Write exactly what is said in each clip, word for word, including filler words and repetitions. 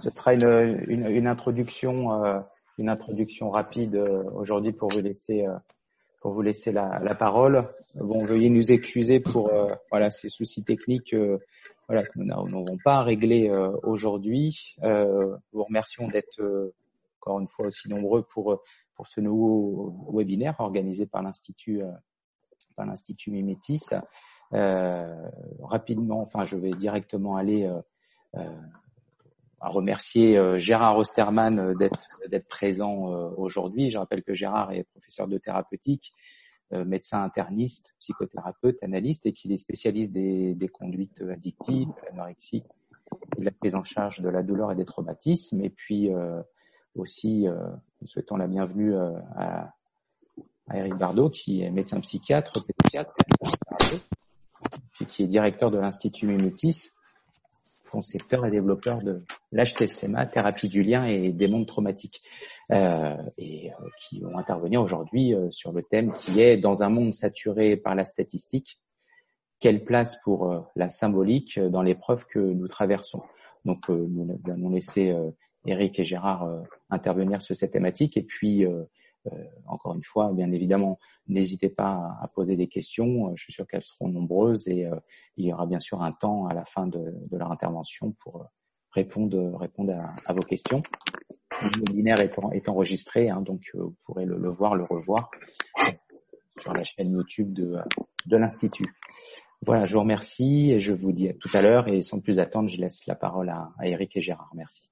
ce sera une, une, une introduction, euh, une introduction rapide euh, aujourd'hui pour vous laisser, euh, pour vous laisser la, la parole. Bon, veuillez nous excuser pour euh, voilà ces soucis techniques, euh, voilà que nous n'avons pas réglés euh, aujourd'hui. Euh, vous remercions d'être euh, encore une fois aussi nombreux pour pour ce nouveau webinaire organisé par l'Institut euh, par l'Institut Mimetis. Euh, rapidement, enfin, je vais directement aller euh, euh, à remercier euh, Gérard Osterman euh, d'être d'être présent euh, aujourd'hui. Je rappelle que Gérard est professeur de thérapeutique, euh, médecin interniste, psychothérapeute, analyste et qu'il est spécialiste des, des conduites addictives, de l'anorexie et de la prise en charge de la douleur et des traumatismes. Et puis euh, aussi, euh, nous souhaitons la bienvenue euh, à, à Eric Bardot, qui est médecin psychiatre, pédiatre, puis qui est directeur de l'Institut Mimetis, concepteur et développeur de l'H T C M A, thérapie du lien et des mondes traumatiques, euh, et euh, qui vont intervenir aujourd'hui euh, sur le thème qui est dans un monde saturé par la statistique, quelle place pour euh, la symbolique dans l'épreuve que nous traversons. Donc euh, nous, nous allons laisser euh, Eric et Gérard euh, intervenir sur cette thématique et puis euh, euh, encore une fois, bien évidemment, n'hésitez pas à, à poser des questions. Je suis sûr qu'elles seront nombreuses et euh, il y aura bien sûr un temps à la fin de, de leur intervention pour répondre, répondre à, à vos questions. Le webinaire est, en, est enregistré, hein, donc euh, vous pourrez le, le voir, le revoir sur la chaîne YouTube de, de l'Institut. Voilà, je vous remercie et je vous dis à tout à l'heure et sans plus attendre, je laisse la parole à, à Eric et Gérard. Merci.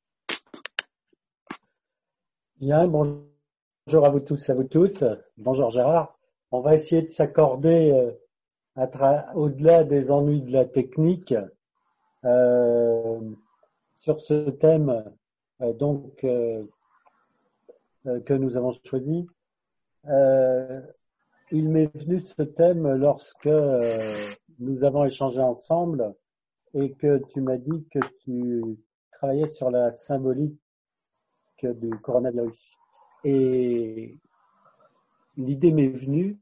Bien, bonjour. Bonjour à vous tous, à vous toutes. Bonjour Gérard. On va essayer de s'accorder euh, à tra- au-delà des ennuis de la technique euh, sur ce thème euh, donc euh, euh, que nous avons choisi. Euh, il m'est venu ce thème lorsque euh, nous avons échangé ensemble et que tu m'as dit que tu travaillais sur la symbolique du coronavirus. Et l'idée m'est venue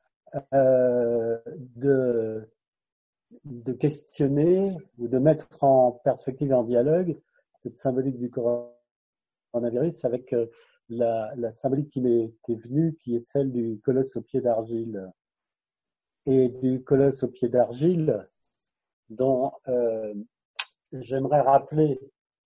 euh, de, de questionner ou de mettre en perspective et en dialogue cette symbolique du coronavirus avec euh, la, la symbolique qui m'est venue, qui est celle du colosse au pied d'argile. Et du colosse au pied d'argile, dont euh, j'aimerais rappeler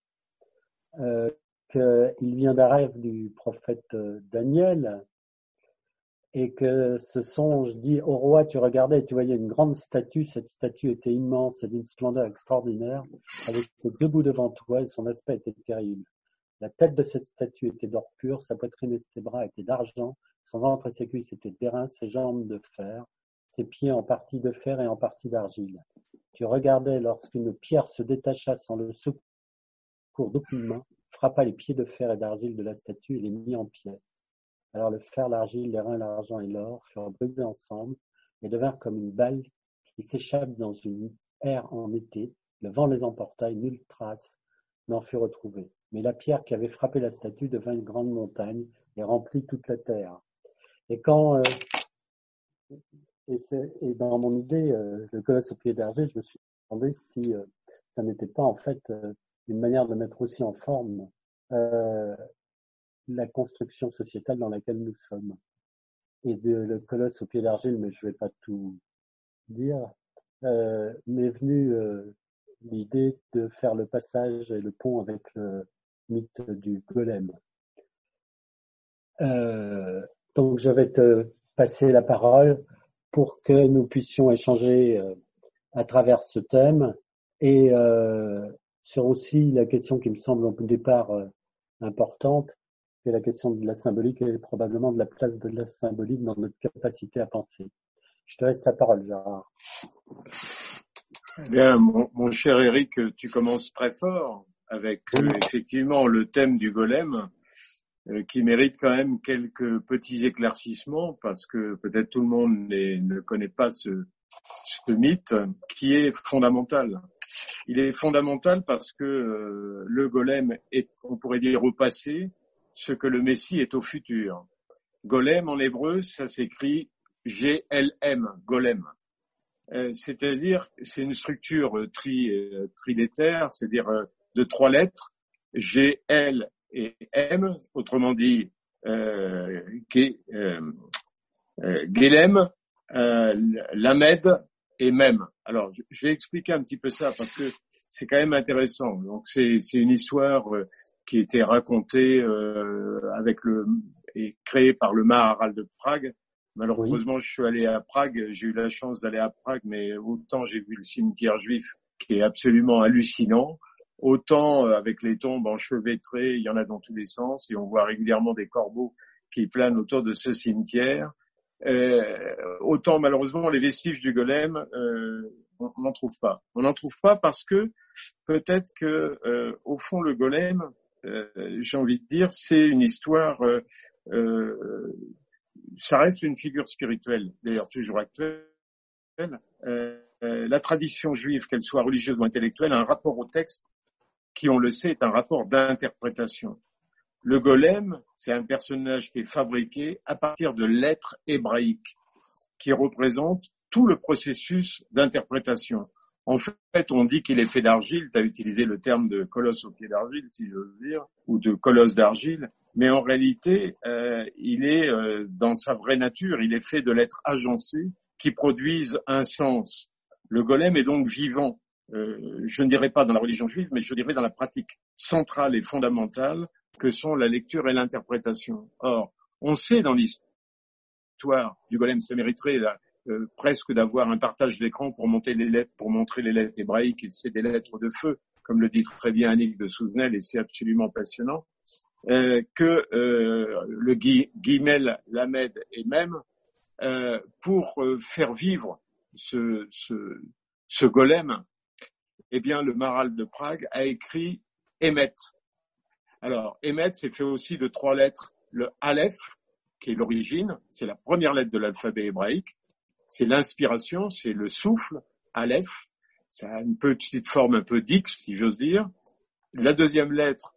euh, qu'il vient d'un rêve du prophète Daniel, et que ce songe dit au roi, tu regardais et tu voyais une grande statue, cette statue était immense et d'une splendeur extraordinaire, elle était debout devant toi et son aspect était terrible. La tête de cette statue était d'or pur, sa poitrine et ses bras étaient d'argent, son ventre et ses cuisses étaient d'airain, ses jambes de fer, ses pieds en partie de fer et en partie d'argile. Tu regardais lorsqu'une pierre se détacha sans le secours d'aucune main, frappa les pieds de fer et d'argile de la statue et les mit en pièces. Alors le fer, l'argile, l'airain, l'argent et l'or furent brisés ensemble et devinrent comme une balle qui s'échappe dans une aire en été. Le vent les emporta et nulle trace n'en fut retrouvée. Mais la pierre qui avait frappé la statue devint une grande montagne et remplit toute la terre. Et quand, euh, et, et dans mon idée, euh, le colosse au pied d'argile, je me suis demandé si euh, ça n'était pas en fait euh, une manière de mettre aussi en forme euh, la construction sociétale dans laquelle nous sommes. Et de, le colosse au pied d'argile, mais je ne vais pas tout dire, euh, m'est venue euh, l'idée de faire le passage et le pont avec le mythe du golem. Euh, donc je vais te passer la parole pour que nous puissions échanger euh, à travers ce thème et euh, sur aussi la question qui me semble au départ euh, importante, c'est la question de la symbolique et probablement de la place de la symbolique dans notre capacité à penser. Je te laisse la parole, Gérard. Bien, mon, mon cher Eric, tu commences très fort avec euh, effectivement le thème du golem euh, qui mérite quand même quelques petits éclaircissements parce que peut-être tout le monde ne connaît pas ce, ce mythe qui est fondamental. Il est fondamental parce que euh, le golem est, on pourrait dire, au passé, ce que le Messie est au futur. Golem, en hébreu, ça s'écrit G L M, golem. Euh, c'est-à-dire, c'est une structure tri, euh, trilétaire, c'est-à-dire euh, de trois lettres, G, L et M, autrement dit, euh, G, euh, euh, Guélem, euh, Lamed et Mem. Alors, je, je vais expliquer un petit peu ça parce que c'est quand même intéressant. Donc, c'est, c'est une histoire euh, qui a été racontée euh, avec le et créée par le Maharal de Prague. Malheureusement, oui. Je suis allé à Prague. J'ai eu la chance d'aller à Prague, mais autant j'ai vu le cimetière juif qui est absolument hallucinant. Autant euh, avec les tombes enchevêtrées, il y en a dans tous les sens et on voit régulièrement des corbeaux qui planent autour de ce cimetière. Euh, autant malheureusement les vestiges du golem, euh, on n'en trouve pas. On n'en trouve pas parce que peut-être que euh, au fond le golem, euh, j'ai envie de dire, c'est une histoire. Euh, euh, ça reste une figure spirituelle, d'ailleurs toujours actuelle. Euh, euh, la tradition juive, qu'elle soit religieuse ou intellectuelle, a un rapport au texte qui, on le sait, est un rapport d'interprétation. Le golem, c'est un personnage qui est fabriqué à partir de lettres hébraïques qui représentent tout le processus d'interprétation. En fait, on dit qu'il est fait d'argile, tu as utilisé le terme de colosse au pied d'argile, si j'ose dire, ou de colosse d'argile, mais en réalité, euh, il est euh, dans sa vraie nature, il est fait de lettres agencées qui produisent un sens. Le golem est donc vivant. Euh, je ne dirais pas dans la religion juive, mais je dirais dans la pratique centrale et fondamentale que sont la lecture et l'interprétation. Or, on sait dans l'histoire du golem, ça mériterait là, euh, presque d'avoir un partage d'écran pour monter les lettres, pour montrer les lettres hébraïques, et c'est des lettres de feu, comme le dit très bien Annick de Souzenel, et c'est absolument passionnant, euh, que euh, le gui, guimel, lamed et même, euh, pour euh, faire vivre ce, ce, ce golem, eh bien, le Maharal de Prague a écrit Emet. Alors, Emet, c'est fait aussi de trois lettres. Le Aleph, qui est l'origine, c'est la première lettre de l'alphabet hébraïque. C'est l'inspiration, c'est le souffle, Aleph. Ça a une petite forme un peu d'X, si j'ose dire. La deuxième lettre,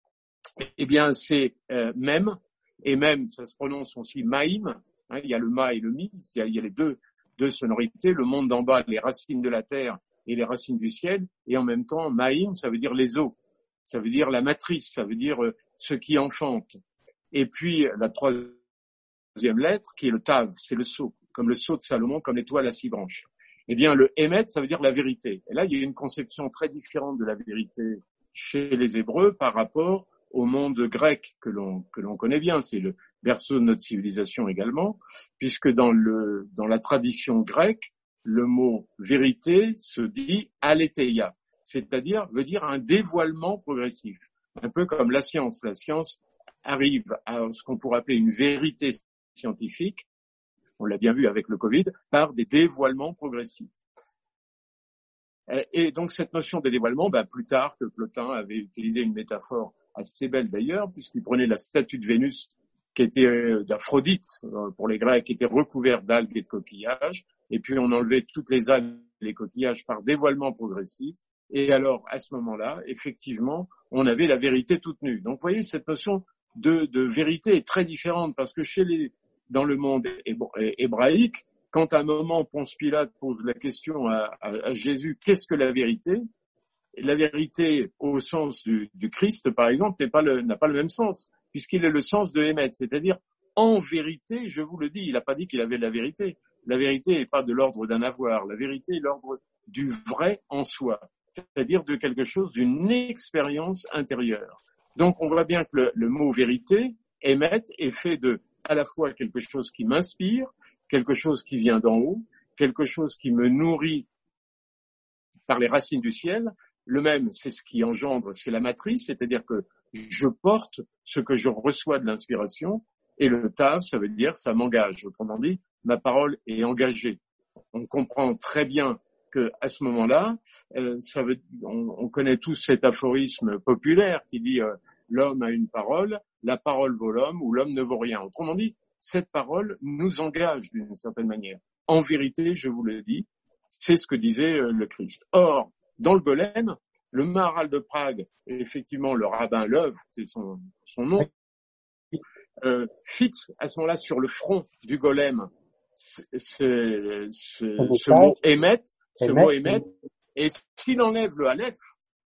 eh bien, c'est euh, Mem. Et Mem, ça se prononce aussi Maïm. Hein, il y a le Ma et le Mi. Il y a, il y a les deux, deux sonorités. Le monde d'en bas, les racines de la terre et les racines du ciel. Et en même temps, Maïm, ça veut dire les eaux. Ça veut dire la matrice. Ça veut dire euh, ce qui enfante. Et puis, la troisième lettre, qui est le Tav, c'est le sceau. Comme le sceau de Salomon, comme l'étoile à six branches. Eh bien, le Emet, ça veut dire la vérité. Et là, il y a une conception très différente de la vérité chez les Hébreux par rapport au monde grec que l'on que l'on connaît bien. C'est le berceau de notre civilisation également, puisque dans le dans la tradition grecque, le mot vérité se dit aletheia, c'est-à-dire veut dire un dévoilement progressif, un peu comme la science. La science arrive à ce qu'on pourrait appeler une vérité scientifique. On l'a bien vu avec le Covid, par des dévoilements progressifs. Et donc cette notion de dévoilement, ben, plus tard que Plotin avait utilisé une métaphore assez belle d'ailleurs, puisqu'il prenait la statue de Vénus qui était euh, d'Aphrodite pour les Grecs, qui était recouverte d'algues et de coquillages, et puis on enlevait toutes les algues et les coquillages par dévoilement progressif, et alors à ce moment-là, effectivement, on avait la vérité toute nue. Donc vous voyez, cette notion de, de vérité est très différente, parce que chez les dans le monde hébraïque, quand à un moment Ponce Pilate pose la question à, à, à Jésus, qu'est-ce que la vérité? La vérité au sens du, du Christ, par exemple, n'est pas le, n'a pas le même sens, puisqu'il est le sens de Emet, c'est-à-dire en vérité, je vous le dis, il n'a pas dit qu'il avait la vérité. La vérité n'est pas de l'ordre d'un avoir, la vérité est l'ordre du vrai en soi, c'est-à-dire de quelque chose, d'une expérience intérieure. Donc on voit bien que le, le mot vérité, Emet, est fait de à la fois quelque chose qui m'inspire, quelque chose qui vient d'en haut, quelque chose qui me nourrit par les racines du ciel. Le même, c'est ce qui engendre, c'est la matrice, c'est-à-dire que je porte ce que je reçois de l'inspiration, et le tav, ça veut dire ça m'engage. Autrement dit, ma parole est engagée. On comprend très bien que à ce moment-là, euh, ça veut, on, on connaît tous cet aphorisme populaire qui dit euh, l'homme a une parole, la parole vaut l'homme ou l'homme ne vaut rien. Autrement dit, cette parole nous engage d'une certaine manière. En vérité, je vous le dis, c'est ce que disait euh, le Christ. Or, dans le golem, le Maharal de Prague, et effectivement le rabbin Löw, c'est son, son nom, euh, fixe à ce moment-là sur le front du golem ce, ce, ce, ce mot émet, ce mot émet, et s'il enlève le aleph,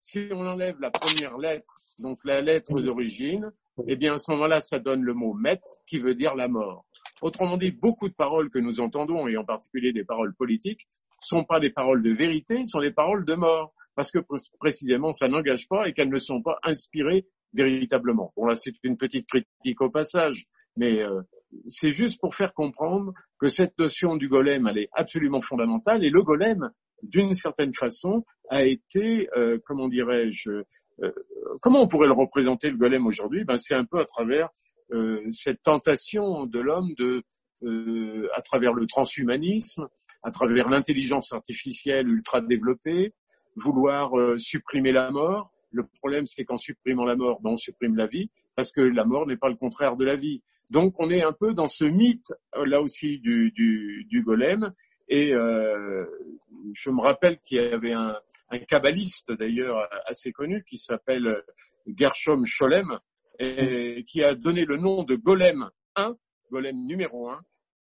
si on enlève la première lettre, donc la lettre d'origine, eh bien à ce moment-là, ça donne le mot met, qui veut dire la mort. Autrement dit, beaucoup de paroles que nous entendons, et en particulier des paroles politiques, sont pas des paroles de vérité, sont des paroles de mort, parce que précisément, ça n'engage pas et qu'elles ne sont pas inspirées véritablement. Bon là, c'est une petite critique au passage, mais euh, c'est juste pour faire comprendre que cette notion du golem, elle est absolument fondamentale, et le golem, d'une certaine façon, a été, euh, comment dirais-je, euh, comment on pourrait le représenter, le golem, aujourd'hui? Ben, c'est un peu à travers euh, cette tentation de l'homme de, euh, à travers le transhumanisme, à travers l'intelligence artificielle ultra développée, vouloir euh, supprimer la mort. Le problème, c'est qu'en supprimant la mort, ben, on supprime la vie, parce que la mort n'est pas le contraire de la vie. Donc, on est un peu dans ce mythe, là aussi, du, du, du golem. Et euh, je me rappelle qu'il y avait un, un kabbaliste, d'ailleurs, assez connu, qui s'appelle Gershom Scholem, et qui a donné le nom de Golem un, Golem numéro un,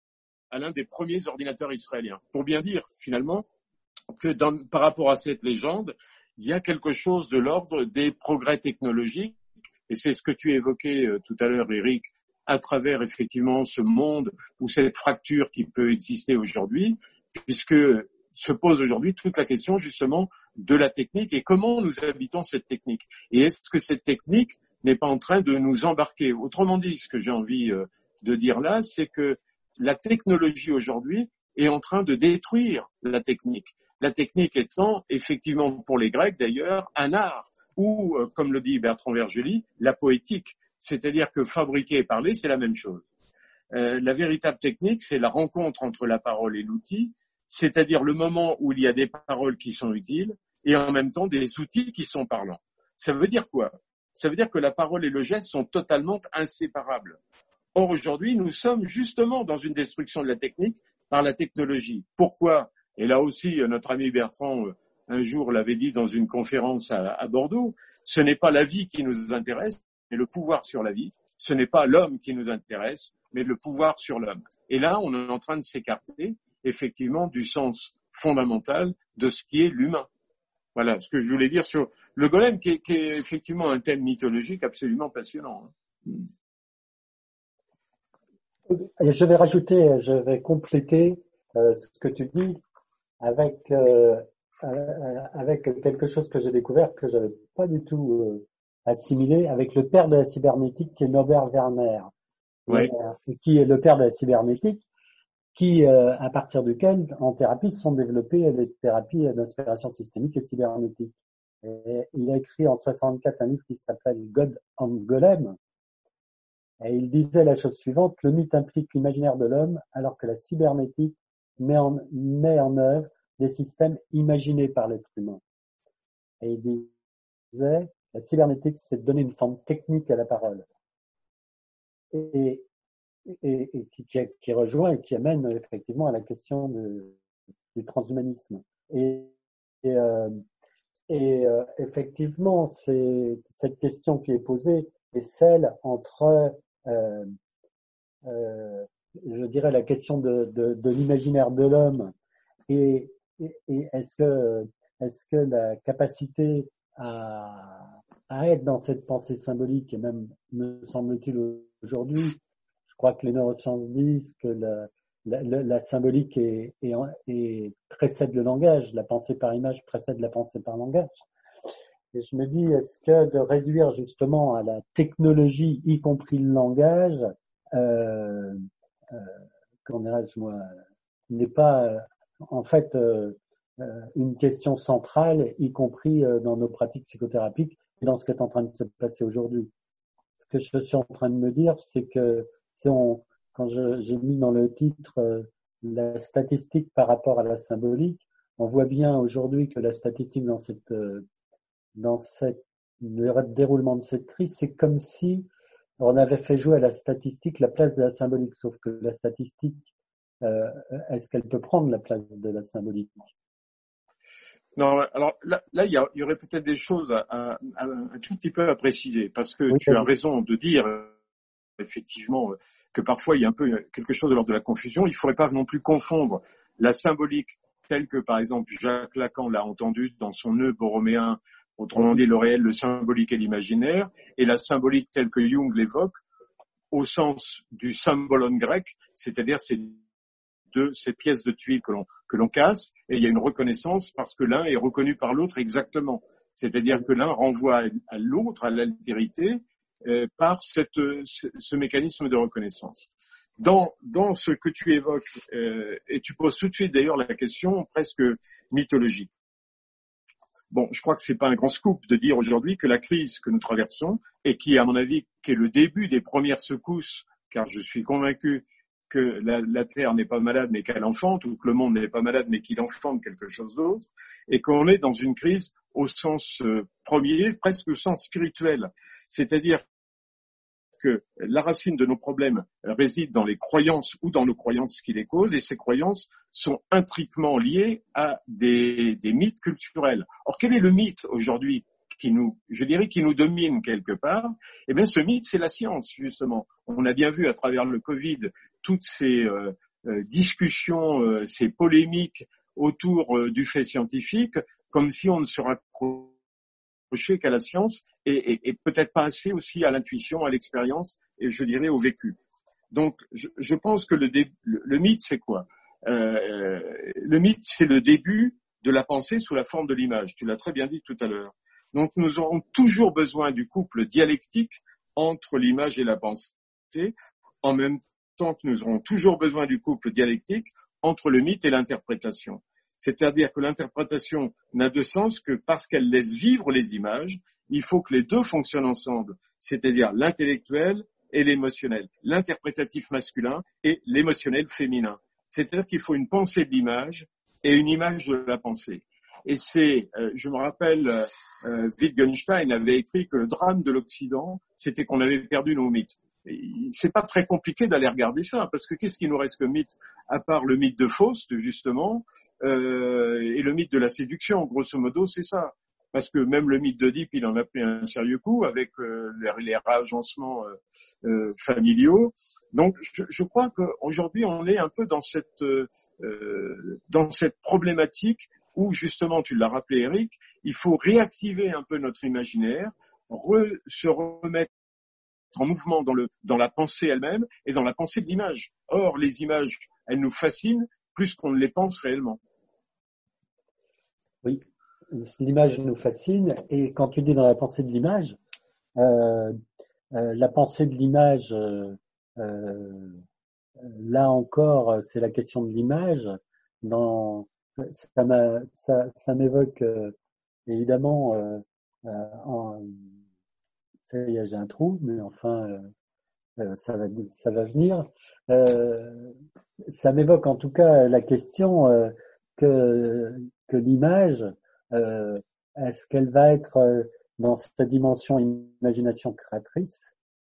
à l'un des premiers ordinateurs israéliens. Pour bien dire, finalement, que dans, par rapport à cette légende, il y a quelque chose de l'ordre des progrès technologiques, et c'est ce que tu évoquais euh, tout à l'heure, Eric, à travers effectivement ce monde ou cette fracture qui peut exister aujourd'hui, puisque se pose aujourd'hui toute la question justement de la technique et comment nous habitons cette technique. Et est-ce que cette technique n'est pas en train de nous embarquer? Autrement dit, ce que j'ai envie euh, de dire là, c'est que la technologie aujourd'hui est en train de détruire la technique. La technique étant effectivement pour les Grecs d'ailleurs un art ou, euh, comme le dit Bertrand Vergely, la poétique. C'est-à-dire que fabriquer et parler, c'est la même chose. Euh, la véritable technique, c'est la rencontre entre la parole et l'outil, c'est-à-dire le moment où il y a des paroles qui sont utiles et en même temps des outils qui sont parlants. Ça veut dire quoi? Ça veut dire que la parole et le geste sont totalement inséparables. Or, aujourd'hui, nous sommes justement dans une destruction de la technique par la technologie. Pourquoi? Et là aussi, notre ami Bertrand, un jour, l'avait dit dans une conférence à, à Bordeaux, ce n'est pas la vie qui nous intéresse, mais le pouvoir sur la vie. Ce n'est pas l'homme qui nous intéresse, mais le pouvoir sur l'homme. Et là, on est en train de s'écarter, effectivement, du sens fondamental de ce qui est l'humain. Voilà ce que je voulais dire sur le golem, qui est, qui est effectivement un thème mythologique absolument passionnant. Et je vais rajouter, je vais compléter euh, ce que tu dis avec euh, euh, avec quelque chose que j'ai découvert que j'avais pas du tout euh, assimilé, avec le père de la cybernétique qui est Norbert Werner, oui. euh, qui est le père de la cybernétique, qui euh, à partir duquel en thérapie sont développées les thérapies d'inspiration systémique et cybernétique. Et il a écrit en soixante-quatre un livre qui s'appelle God and Golem. Et il disait la chose suivante: le mythe implique l'imaginaire de l'homme, alors que la cybernétique met en, met en œuvre des systèmes imaginés par l'être humain. Et il disait, la cybernétique, c'est de donner une forme technique à la parole. Et, et, et qui, qui rejoint et qui amène effectivement à la question de, du transhumanisme. Et, et, euh, et euh, effectivement, c'est cette question qui est posée est celle entre Euh, euh, je dirais la question de, de, de l'imaginaire de l'homme et, et, et est-ce que est-ce que la capacité à, à être dans cette pensée symbolique, et même me semble-t-il aujourd'hui, je crois que les neurosciences disent que la, la, la, la symbolique est, est, est, précède le langage, la pensée par image précède la pensée par langage. Et je me dis, est-ce que de réduire justement à la technologie, y compris le langage, euh, euh, comment dirais-je moi, n'est pas euh, en fait euh, euh, une question centrale, y compris euh, dans nos pratiques psychothérapiques et dans ce qui est en train de se passer aujourd'hui. Ce que je suis en train de me dire, c'est que si on, quand je, j'ai mis dans le titre euh, la statistique par rapport à la symbolique, on voit bien aujourd'hui que la statistique dans cette euh, dans cette, le déroulement de cette crise, c'est comme si on avait fait jouer à la statistique la place de la symbolique, sauf que la statistique, euh, est-ce qu'elle peut prendre la place de la symbolique? Non, alors là, là il, y a, il y aurait peut-être des choses à, à, à, un tout petit peu à préciser, parce que oui, tu as raison de dire effectivement que parfois il y a un peu quelque chose de l'ordre de la confusion. Il ne faudrait pas non plus confondre la symbolique telle que par exemple Jacques Lacan l'a entendu dans son nœud borroméen autrement dit le réel, le symbolique et l'imaginaire, et la symbolique telle que Jung l'évoque, au sens du symbolon grec, c'est-à-dire ces deux, ces pièces de tuiles que l'on, que l'on casse, et il y a une reconnaissance parce que l'un est reconnu par l'autre exactement. C'est-à-dire que l'un renvoie à l'autre, à l'altérité, euh, par cette, ce, ce mécanisme de reconnaissance. Dans, dans ce que tu évoques, euh, et tu poses tout de suite d'ailleurs la question presque mythologique. Bon, je crois que c'est pas un grand scoop de dire aujourd'hui que la crise que nous traversons, et qui, à mon avis, qui est le début des premières secousses, car je suis convaincu que la, la Terre n'est pas malade mais qu'elle enfante, ou que le monde n'est pas malade mais qu'il enfante quelque chose d'autre, et qu'on est dans une crise au sens euh, premier, presque au sens spirituel. C'est-à-dire que la racine de nos problèmes réside dans les croyances ou dans nos croyances qui les causent, et ces croyances sont intriquement liées à des, des mythes culturels. Or, quel est le mythe aujourd'hui qui nous, je dirais, qui nous domine quelque part? Eh bien, ce mythe, c'est la science, justement. On a bien vu à travers le Covid toutes ces euh, euh, discussions, euh, ces polémiques autour euh, du fait scientifique, comme si on ne se raccrochait qu'à la science et, et, et peut-être pas assez aussi à l'intuition, à l'expérience et je dirais au vécu. Donc, je, je pense que le, dé, le, le mythe, c'est quoi? euh, Le mythe, c'est le début de la pensée sous la forme de l'image. Tu l'as très bien dit tout à l'heure. Donc, nous aurons toujours besoin du couple dialectique entre l'image et la pensée, en même temps que nous aurons toujours besoin du couple dialectique entre le mythe et l'interprétation. C'est-à-dire que l'interprétation n'a de sens que parce qu'elle laisse vivre les images. Il faut que les deux fonctionnent ensemble, c'est-à-dire l'intellectuel et l'émotionnel, l'interprétatif masculin et l'émotionnel féminin. C'est-à-dire qu'il faut une pensée de l'image et une image de la pensée. Et c'est, euh, je me rappelle, euh, Wittgenstein avait écrit que le drame de l'Occident, c'était qu'on avait perdu nos mythes. Et c'est pas très compliqué d'aller regarder ça, parce que qu'est-ce qui nous reste comme mythe, à part le mythe de Faust, justement, euh, et le mythe de la séduction, grosso modo, c'est ça. Parce que même le mythe d'Oedipe, il en a pris un sérieux coup avec euh, les, les réagencements euh, euh, familiaux. Donc, je, je crois qu'aujourd'hui, on est un peu dans cette euh, dans cette problématique où, justement, tu l'as rappelé, Eric, il faut réactiver un peu notre imaginaire, re, se remettre en mouvement dans le dans la pensée elle-même et dans la pensée de l'image. Or, les images, elles nous fascinent plus qu'on ne les pense réellement. Oui. L'image nous fascine, et quand tu dis dans la pensée de l'image, euh, euh, la pensée de l'image, euh, euh, là encore, c'est la question de l'image. Dans, ça, m'a, ça, ça m'évoque euh, évidemment, euh, euh, en, ça y est, j'ai un trou, mais enfin, euh, euh, ça va, ça va venir. Euh, ça m'évoque en tout cas la question euh, que que l'image, Euh, est-ce qu'elle va être euh, dans cette dimension imagination créatrice?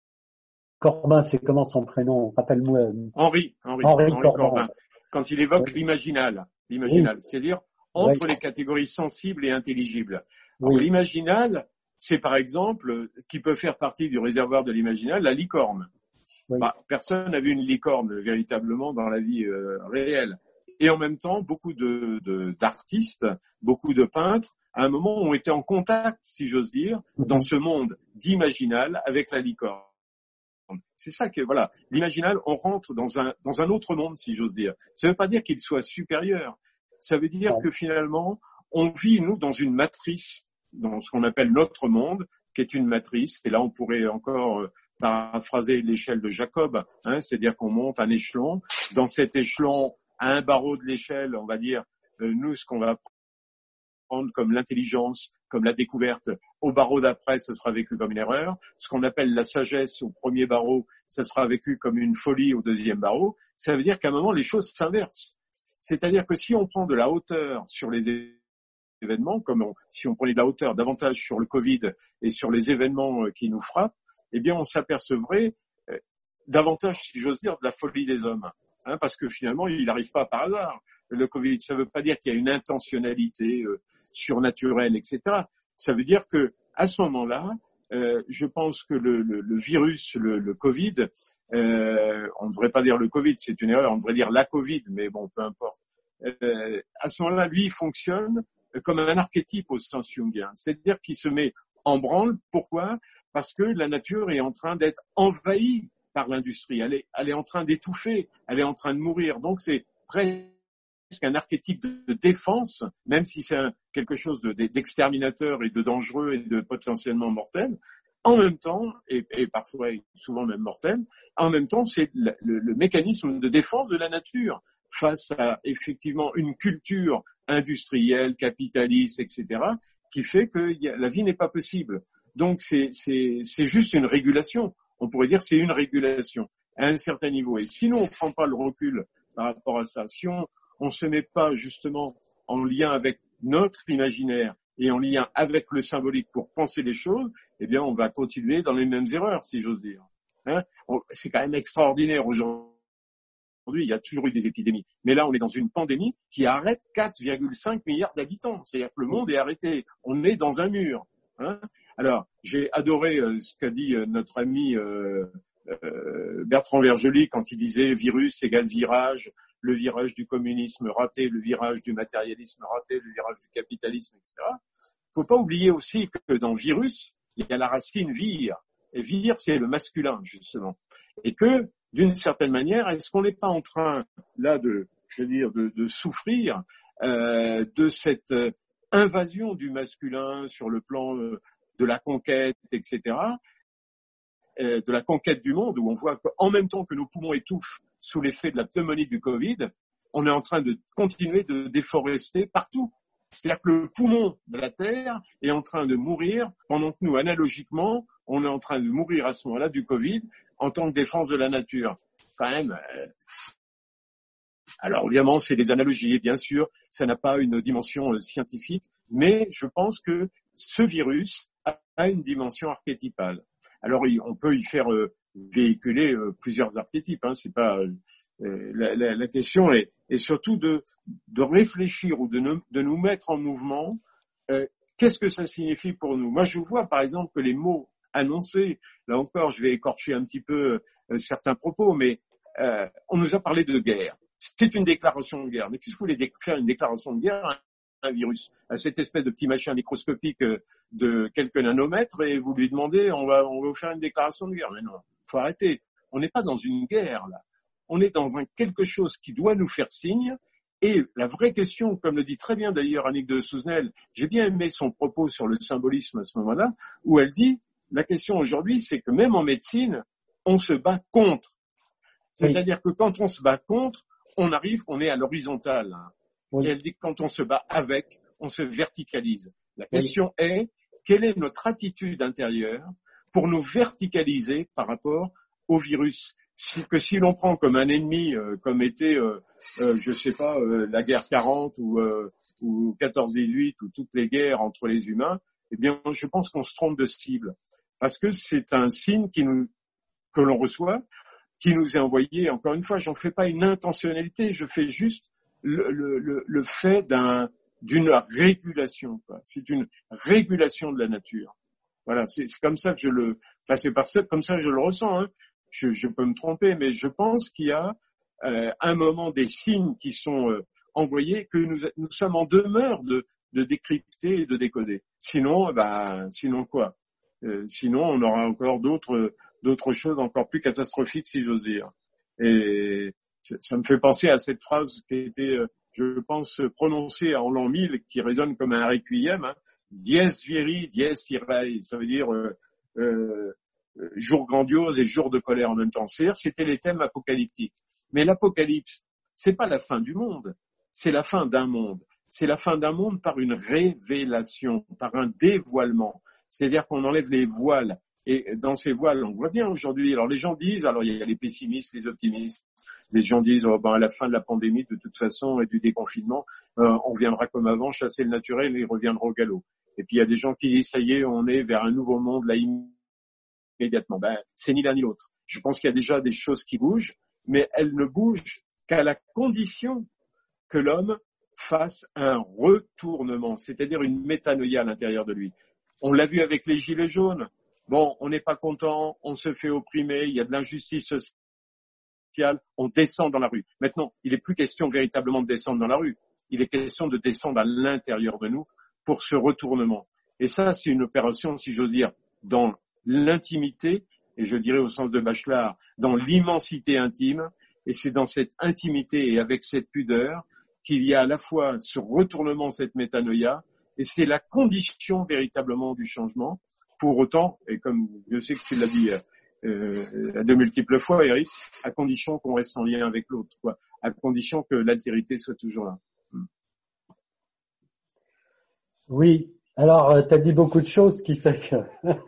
Corbin, c'est comment son prénom? Rappelle-moi. Henri, Henri, Henri, Henri Corbin. Corbin. Quand il évoque Oui. l'imaginal, l'imaginal, Oui. c'est-à-dire entre Oui. les catégories sensibles et intelligibles. Alors, Oui. l'imaginal, c'est par exemple, qui peut faire partie du réservoir de l'imaginal, la licorne. Oui. Bah, personne n'a vu une licorne véritablement dans la vie euh, réelle. Et en même temps, beaucoup de, de, d'artistes, beaucoup de peintres, à un moment, ont été en contact, si j'ose dire, dans ce monde d'imaginal avec la licorne. C'est ça que, voilà, l'imaginal, on rentre dans un, dans un autre monde, si j'ose dire. Ça ne veut pas dire qu'il soit supérieur. Ça veut dire Ouais. que finalement, on vit, nous, dans une matrice, dans ce qu'on appelle notre monde, qui est une matrice. Et là, on pourrait encore euh, paraphraser l'échelle de Jacob, hein, c'est-à-dire qu'on monte un échelon. Dans cet échelon, à un barreau de l'échelle, on va dire, euh, nous, ce qu'on va prendre comme l'intelligence, comme la découverte, au barreau d'après, ce sera vécu comme une erreur. Ce qu'on appelle la sagesse au premier barreau, ça sera vécu comme une folie au deuxième barreau. Ça veut dire qu'à un moment, les choses s'inversent. C'est-à-dire que si on prend de la hauteur sur les événements, comme on, si on prenait de la hauteur davantage sur le Covid et sur les événements euh, qui nous frappent, eh bien, on s'apercevrait euh, davantage, si j'ose dire, de la folie des hommes. Hein, parce que finalement, il n'arrive pas par hasard. Le Covid, ça ne veut pas dire qu'il y a une intentionnalité euh, surnaturelle, et cetera. Ça veut dire que à ce moment-là, euh, je pense que le, le, le virus, le, le Covid, euh, on ne devrait pas dire le Covid, c'est une erreur, on devrait dire la Covid, mais bon, peu importe. Euh, à ce moment-là, lui, il fonctionne comme un archétype au sens jungien, c'est-à-dire qui se met en branle. Pourquoi ? Parce que la nature est en train d'être envahie par l'industrie, elle est, elle est en train d'étouffer, elle est en train de mourir. Donc c'est presque un archétype de défense, même si c'est un, quelque chose de, d'exterminateur et de dangereux et de potentiellement mortel. En même temps, et, et parfois souvent même mortel, en même temps, c'est le, le, le mécanisme de défense de la nature face à effectivement une culture industrielle, capitaliste, et cetera, qui fait que y a, la vie n'est pas possible. Donc c'est, c'est, c'est juste une régulation. On pourrait dire que c'est une régulation à un certain niveau. Et si nous, on ne prend pas le recul par rapport à ça, si on ne se met pas justement en lien avec notre imaginaire et en lien avec le symbolique pour penser les choses, eh bien, on va continuer dans les mêmes erreurs, si j'ose dire. Hein, on, c'est quand même extraordinaire aujourd'hui. Il y a toujours eu des épidémies. Mais là, on est dans une pandémie qui arrête quatre virgule cinq milliards d'habitants. C'est-à-dire que le monde est arrêté. On est dans un mur. Hein. Alors, j'ai adoré euh, ce qu'a dit euh, notre ami euh, euh, Bertrand Vergely quand il disait virus égale virage, le virage du communisme raté, le virage du matérialisme raté, le virage du capitalisme, et cetera. Il ne faut pas oublier aussi que dans virus, il y a la racine vir. Et vir, c'est le masculin, justement. Et que, d'une certaine manière, est-ce qu'on n'est pas en train, là, de, je veux dire, de, de souffrir euh, de cette euh, invasion du masculin sur le plan euh, de la conquête, et cetera, euh, de la conquête du monde, où on voit qu'en même temps que nos poumons étouffent sous l'effet de la pneumonie du Covid, on est en train de continuer de déforester partout. C'est-à-dire que le poumon de la Terre est en train de mourir, pendant que nous, analogiquement, on est en train de mourir à ce moment-là du Covid en tant que défense de la nature. Quand même. Euh... Alors, évidemment, c'est des analogies, bien sûr, ça n'a pas une dimension euh, scientifique, mais je pense que ce virus a une dimension archétypale. Alors, on peut y faire euh, véhiculer euh, plusieurs archétypes, hein, c'est pas... Euh, la, la, la question est, est surtout de, de réfléchir ou de, ne, de nous mettre en mouvement. Euh, qu'est-ce que ça signifie pour nous ? Moi, je vois, par exemple, que les mots annoncés, là encore, je vais écorcher un petit peu euh, certains propos, mais euh, on nous a parlé de guerre. C'est une déclaration de guerre. Mais qu'est-ce que vous voulez dé- faire une déclaration de guerre à un virus, à cette espèce de petit machin microscopique euh, de quelques nanomètres, et vous lui demandez, on va, on va vous faire une déclaration de guerre. Mais non, faut arrêter. On n'est pas dans une guerre, là. On est dans un quelque chose qui doit nous faire signe. Et la vraie question, comme le dit très bien d'ailleurs Annick de Souzenel, j'ai bien aimé son propos sur le symbolisme à ce moment-là, où elle dit, la question aujourd'hui, c'est que même en médecine, on se bat contre. C'est-à-dire oui. que quand on se bat contre, on arrive, on est à l'horizontale. Oui. Et elle dit que quand on se bat avec, on se verticalise. La question oui. est, quelle est notre attitude intérieure pour nous verticaliser par rapport au virus ? Si, que si l'on prend comme un ennemi, euh, comme était, euh, euh, je sais pas, euh, la guerre quarante ou, euh, ou quatorze dix-huit ou toutes les guerres entre les humains, eh bien, je pense qu'on se trompe de cible. Parce que c'est un signe qui nous, que l'on reçoit, qui nous est envoyé. Encore une fois, j'en fais pas une intentionnalité, je fais juste le, le, le, le fait d'un, d'une régulation, quoi. C'est une régulation de la nature. Voilà, c'est, c'est comme ça que je le, enfin, c'est par ça, comme ça que je le ressens, hein. Je, je peux me tromper, mais je pense qu'il y a euh, un moment des signes qui sont euh, envoyés que nous, nous sommes en demeure de, de décrypter et de décoder. Sinon, bah, sinon quoi euh, Sinon, on aura encore d'autres, d'autres choses encore plus catastrophiques, si j'ose dire. Et ça me fait penser à cette phrase qui était, euh, je pense, prononcée en l'an mille, qui résonne comme un requiem, hein, dies viri, dies irae. Ça veut dire euh, euh, jour grandiose et jour de colère en même temps. C'est-à-dire, c'était les thèmes apocalyptiques. Mais l'apocalypse, c'est pas la fin du monde, c'est la fin d'un monde. C'est la fin d'un monde par une révélation, par un dévoilement. C'est-à-dire qu'on enlève les voiles. Et dans ces voiles, on voit bien aujourd'hui, alors les gens disent, alors il y a les pessimistes, les optimistes, les gens disent, oh, ben, à la fin de la pandémie, de toute façon, et du déconfinement, euh, on reviendra comme avant, chasser le naturel et reviendra au galop. Et puis il y a des gens qui disent, ça y est, on est vers un nouveau monde, là, immédiatement. Ben, c'est ni l'un ni l'autre. Je pense qu'il y a déjà des choses qui bougent, mais elles ne bougent qu'à la condition que l'homme fasse un retournement, c'est-à-dire une métanoïa à l'intérieur de lui. On l'a vu avec les gilets jaunes. Bon, on n'est pas content, on se fait opprimer, il y a de l'injustice sociale, on descend dans la rue. Maintenant, il n'est plus question véritablement de descendre dans la rue. il est question de descendre à l'intérieur de nous pour ce retournement. Et ça, c'est une opération, si j'ose dire, dans l'intimité, et je dirais au sens de Bachelard, dans l'immensité intime, et c'est dans cette intimité et avec cette pudeur qu'il y a à la fois ce retournement, cette métanoïa, et c'est la condition véritablement du changement. Pour autant, et comme je sais que tu l'as dit euh, à de multiples fois, Eric, à condition qu'on reste en lien avec l'autre, quoi, à condition que l'altérité soit toujours là. Oui, alors euh, tu as dit beaucoup de choses, ce qui fait que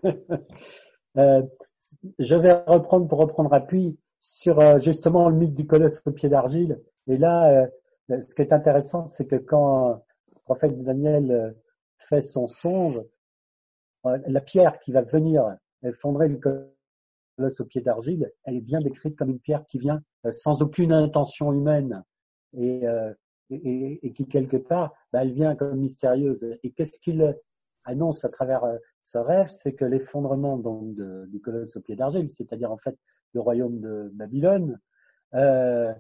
euh, je vais reprendre pour reprendre appui sur euh, justement le mythe du colosse au pied d'argile. Et là, euh, ce qui est intéressant, c'est que quand euh, le prophète Daniel euh, fait son songe, euh, la pierre qui va venir effondrer le colosse au pied d'argile, elle est bien décrite comme une pierre qui vient euh, sans aucune intention humaine et, euh, et, et, et qui quelque part, bah, elle vient comme mystérieuse. Et qu'est-ce qu'il annonce à travers euh, ce rêve, c'est que l'effondrement donc de, du colosse au pied d'argile, c'est-à-dire en fait le royaume de Babylone, euh,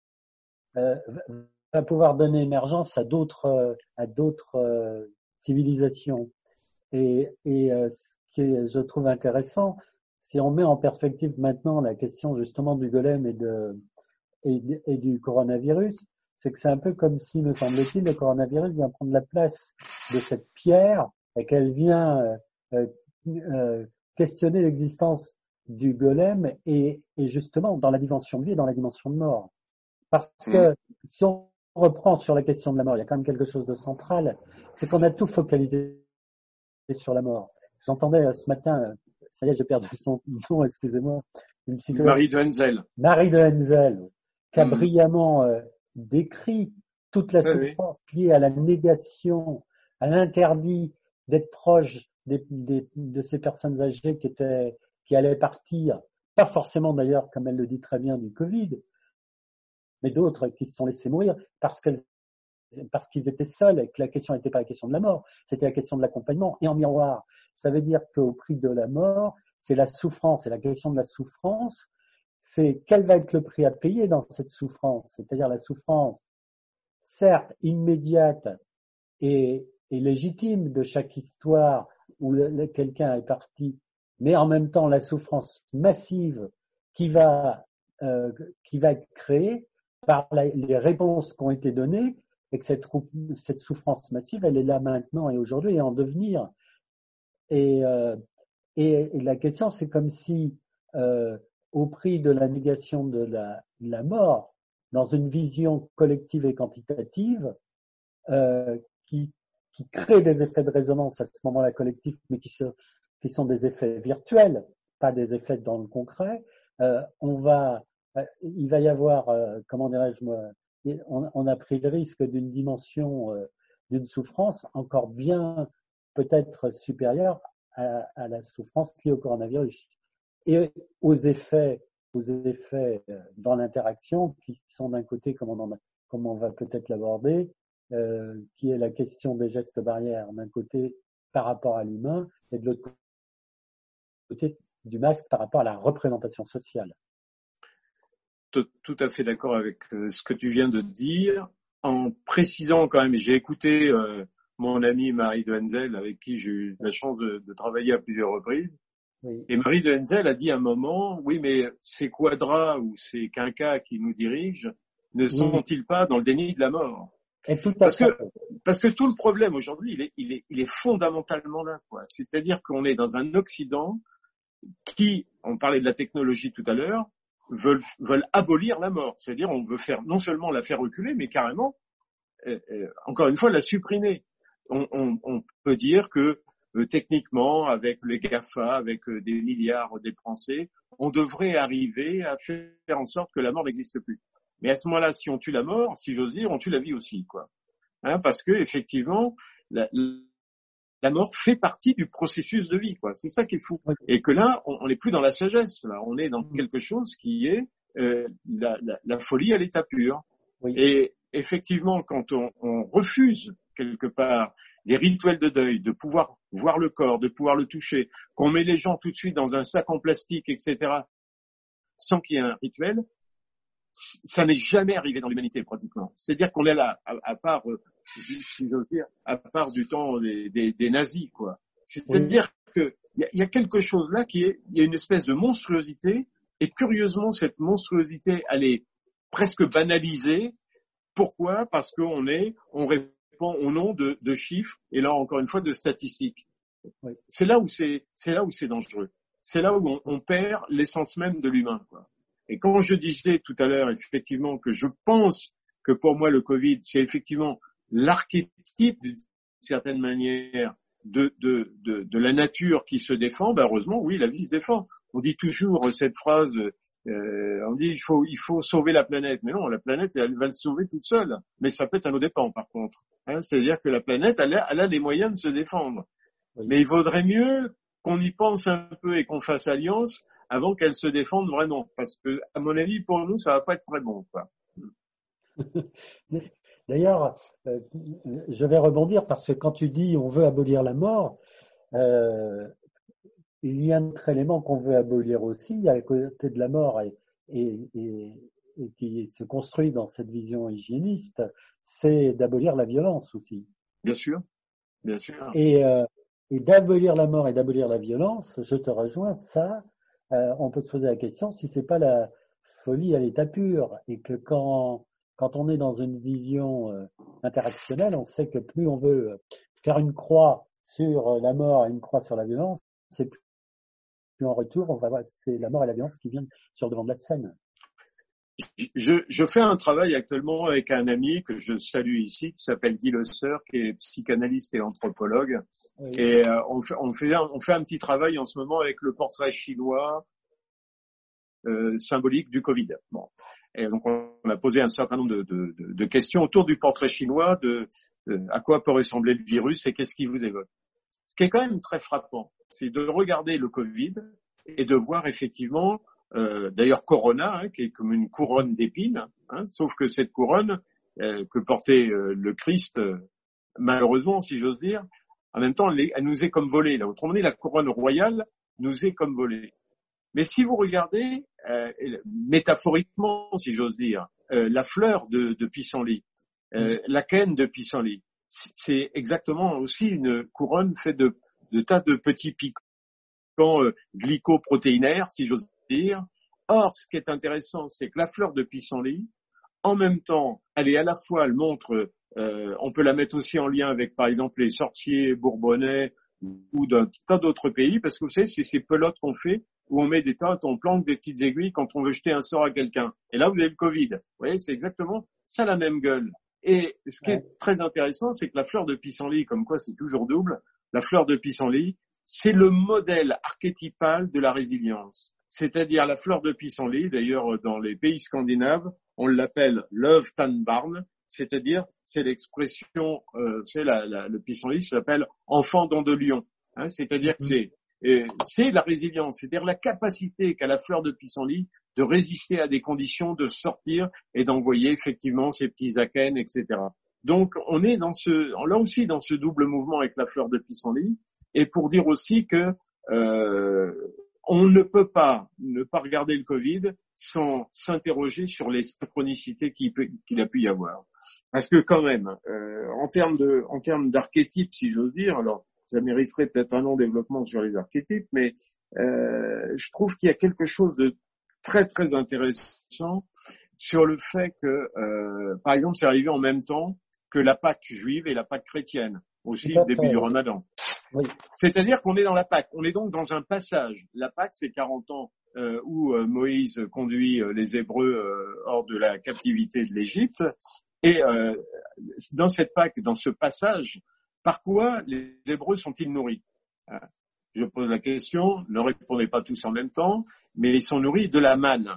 euh, va pouvoir donner émergence à d'autres euh, à d'autres euh, civilisations. Et, et euh, ce qui est, je trouve intéressant, si on met en perspective maintenant la question justement du golem et de et, et du coronavirus, c'est que c'est un peu comme si, me semble-t-il, le coronavirus vient prendre la place de cette pierre et qu'elle vient euh, euh, questionner l'existence du golem et, et justement dans la dimension de vie et dans la dimension de mort. Parce que si on reprend sur la question de la mort, il y a quand même quelque chose de central, c'est qu'on a tout focalisé sur la mort. J'entendais euh, ce matin, euh, ça y est, j'ai perdu son nom, excusez-moi, une psychologue, Marie de Henzel. Marie de Henzel, qui a Mmh. brillamment euh, décrit toute la Oui, souffrance oui. liée à la négation, à l'interdit d'être proche des, des, de ces personnes âgées qui étaient, qui allaient partir, pas forcément d'ailleurs, comme elle le dit très bien, du Covid, mais d'autres qui se sont laissés mourir parce qu'elles parce qu'ils étaient seuls et que la question n'était pas la question de la mort, c'était la question de l'accompagnement. Et en miroir, ça veut dire qu'au prix de la mort, c'est la souffrance. Et la question de la souffrance, c'est quel va être le prix à payer dans cette souffrance, c'est-à-dire la souffrance, certes immédiate et, et légitime de chaque histoire où le, le, quelqu'un est parti, mais en même temps la souffrance massive qui va, euh, qui va être créée par la, les réponses qui ont été données, et que cette, cette souffrance massive, elle est là maintenant et aujourd'hui et en devenir. Et, euh, et, et la question, c'est comme si, euh, au prix de la négation de la, de la mort, dans une vision collective et quantitative, euh, qui, qui crée des effets de résonance à ce moment-là collectif, mais qui, se, qui sont des effets virtuels, pas des effets dans le concret, euh, on va, euh, il va y avoir, euh, comment dirais-je moi, on, on a pris le risque d'une dimension, euh, d'une souffrance encore bien peut-être supérieure à, à la souffrance liée au coronavirus et aux effets, aux effets dans l'interaction qui sont d'un côté, comme on, en a, comme on va peut-être l'aborder, euh, qui est la question des gestes barrières d'un côté par rapport à l'humain et de l'autre côté du masque par rapport à la représentation sociale. Tout, tout à fait d'accord avec ce que tu viens de dire, en précisant quand même, j'ai écouté euh, mon amie Marie de Henzel, avec qui j'ai eu la chance de, de travailler à plusieurs reprises, oui. Et Marie de Henzel a dit à un moment, oui, mais ces quadrats ou ces quinquas qui nous dirigent ne oui. sont-ils pas dans le déni de la mort? Et tout à parce fait. que parce que tout le problème aujourd'hui, il est, il est, il est fondamentalement là, quoi. C'est-à-dire qu'on est dans un Occident qui, on parlait de la technologie tout à l'heure, veulent, veulent abolir la mort. C'est-à-dire, on veut faire, non seulement la faire reculer, mais carrément, euh, euh, encore une fois, la supprimer. On, on, on peut dire que, euh, techniquement, avec les GAFA, avec euh, des milliards dépensés, on devrait arriver à faire en sorte que la mort n'existe plus. Mais à ce moment-là, si on tue la mort, si j'ose dire, on tue la vie aussi, quoi. Hein, parce que, effectivement, la, la mort fait partie du processus de vie, quoi. C'est ça qui est fou. Et que là, on n'est plus dans la sagesse, là. On est dans quelque chose qui est euh, la, la, la folie à l'état pur. Oui. Et effectivement, quand on, on refuse quelque part des rituels de deuil, de pouvoir voir le corps, de pouvoir le toucher, qu'on met les gens tout de suite dans un sac en plastique, et cetera, sans qu'il y ait un rituel, ça n'est jamais arrivé dans l'humanité pratiquement. C'est-à-dire qu'on est là, à, à part, euh, si j'ose dire, à part du temps des, des, des nazis, quoi. C'est-à-dire oui. que il y, y a quelque chose là qui est, il y a une espèce de monstruosité, et curieusement cette monstruosité, elle est presque banalisée. Pourquoi ? Parce qu'on est, on répond au nom de, de chiffres et là encore une fois de statistiques. Oui. C'est là où c'est, c'est là où c'est dangereux. C'est là où on, on perd l'essence même de l'humain, quoi. Et quand je disais tout à l'heure, effectivement, que je pense que pour moi, le Covid, c'est effectivement l'archétype, d'une certaine manière, de, de, de, de la nature qui se défend, ben heureusement, oui, la vie se défend. On dit toujours cette phrase, euh, on dit il faut, il faut sauver la planète. Mais non, la planète, elle va le sauver toute seule. Mais ça peut être à nos dépens, par contre. Hein, c'est-à-dire que la planète, elle a, elle a les moyens de se défendre. Oui. Mais il vaudrait mieux qu'on y pense un peu et qu'on fasse alliance avant qu'elle se défende vraiment, parce que, à mon avis, pour nous, ça va pas être très bon, quoi. D'ailleurs, euh, je vais rebondir parce que quand tu dis on veut abolir la mort, euh, il y a un autre élément qu'on veut abolir aussi, à côté de la mort et, et, et, et qui se construit dans cette vision hygiéniste, c'est d'abolir la violence aussi. Bien sûr, bien sûr. Et, euh, et d'abolir la mort et d'abolir la violence, je te rejoins, ça, Euh, on peut se poser la question si c'est pas la folie à l'état pur et que quand quand on est dans une vision euh, interactionnelle, on sait que plus on veut faire une croix sur la mort et une croix sur la violence, c'est plus, plus en retour, on va voir, c'est la mort et la violence qui viennent sur le devant de la scène. Je, je fais un travail actuellement avec un ami que je salue ici, qui s'appelle Guy Le Seur, qui est psychanalyste et anthropologue. Oui. Et euh, on, fait, on, fait un, on fait un petit travail en ce moment avec le portrait chinois euh, symbolique du Covid. Bon. Et donc on a posé un certain nombre de, de, de, de questions autour du portrait chinois, de, de à quoi peut ressembler le virus et qu'est-ce qui vous évoque. Ce qui est quand même très frappant, c'est de regarder le Covid et de voir effectivement Euh, d'ailleurs Corona, hein, qui est comme une couronne d'épines, hein, sauf que cette couronne euh, que portait euh, le Christ, euh, malheureusement, si j'ose dire, en même temps, elle, elle nous est comme volée. Là, autrement dit, la couronne royale nous est comme volée. Mais si vous regardez, euh, métaphoriquement, si j'ose dire, euh, la fleur de, de pissenlit, euh, la canne de pissenlit, c'est exactement aussi une couronne faite de, de tas de petits piquants euh, glycoprotéinaires, si j'ose dire. Or, ce qui est intéressant, c'est que la fleur de pissenlit, en même temps, elle est à la fois, elle montre, euh, on peut la mettre aussi en lien avec, par exemple, les sorciers bourbonnais ou d'un tas d'autres pays, parce que vous savez, c'est ces pelotes qu'on fait, où on met des tas, on plante des petites aiguilles quand on veut jeter un sort à quelqu'un. Et là, vous avez le Covid. Vous voyez, c'est exactement ça la même gueule. Et ce qui est très intéressant, c'est que la fleur de pissenlit, comme quoi c'est toujours double, la fleur de pissenlit, c'est le modèle archétypal de la résilience. C'est-à-dire la fleur de pissenlit, d'ailleurs dans les pays scandinaves, on l'appelle løvtannbarn, c'est-à-dire c'est l'expression, euh, c'est la, la, le pissenlit s'appelle enfant dent de lion, hein, c'est-à-dire que c'est et c'est la résilience, c'est-à-dire la capacité qu'a la fleur de pissenlit de résister à des conditions, de sortir et d'envoyer effectivement ses petits akènes, et cetera. Donc on est dans ce, là aussi dans ce double mouvement avec la fleur de pissenlit, et pour dire aussi que euh, on ne peut pas ne pas regarder le Covid sans s'interroger sur les synchronicités qu'il, peut, qu'il a pu y avoir. Parce que quand même, euh, en termes de, en termes d'archétypes, si j'ose dire, alors ça mériterait peut-être un long développement sur les archétypes, mais euh, je trouve qu'il y a quelque chose de très très intéressant sur le fait que, euh, par exemple, c'est arrivé en même temps que la Pâque juive et la Pâque chrétienne, aussi le début du Ramadan. Oui. C'est-à-dire qu'on est dans la Pâque, on est donc dans un passage. La Pâque, c'est quarante ans euh, où euh, Moïse conduit euh, les Hébreux euh, hors de la captivité de l'Égypte. Et euh, dans cette Pâque, dans ce passage, par quoi les Hébreux sont-ils nourris ? Je pose la question, ne répondez pas tous en même temps, mais ils sont nourris de la manne.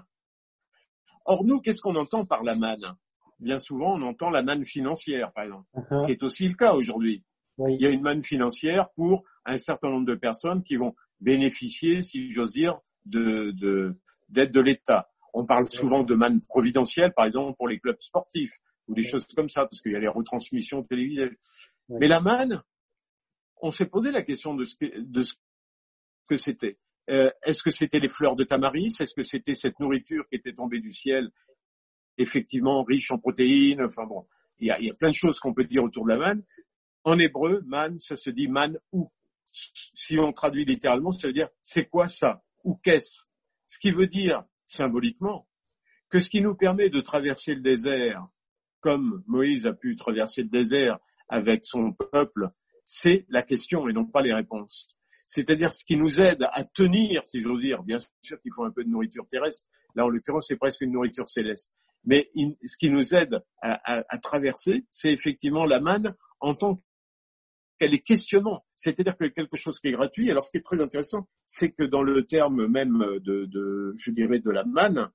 Or nous, qu'est-ce qu'on entend par la manne ? Bien souvent, on entend la manne financière, par exemple. Uh-huh. C'est aussi le cas aujourd'hui. Oui. Il y a une manne financière pour un certain nombre de personnes qui vont bénéficier, si j'ose dire, de, de, d'aide de l'État. On parle souvent de manne providentielle, par exemple, pour les clubs sportifs ou des oui. choses comme ça, parce qu'il y a les retransmissions télévisées. Oui. Mais la manne, on s'est posé la question de ce que, de ce que c'était. Euh, est-ce que c'était les fleurs de tamaris ? Est-ce que c'était cette nourriture qui était tombée du ciel effectivement riche en protéines. Enfin bon, il y a, il y a plein de choses qu'on peut dire autour de la manne. En hébreu, man, ça se dit man ou. Si on traduit littéralement, ça veut dire c'est quoi ça ou qu'est-ce. Ce qui veut dire symboliquement que ce qui nous permet de traverser le désert, comme Moïse a pu traverser le désert avec son peuple, c'est la question et non pas les réponses. C'est-à-dire ce qui nous aide à tenir, si j'ose dire, bien sûr qu'il faut un peu de nourriture terrestre, là en l'occurrence c'est presque une nourriture céleste, mais in, ce qui nous aide à, à, à traverser, c'est effectivement la manne en tant qu'elle est questionnement, c'est-à-dire que quelque chose qui est gratuit. Alors ce qui est très intéressant, c'est que dans le terme même de, de je dirais, de la manne,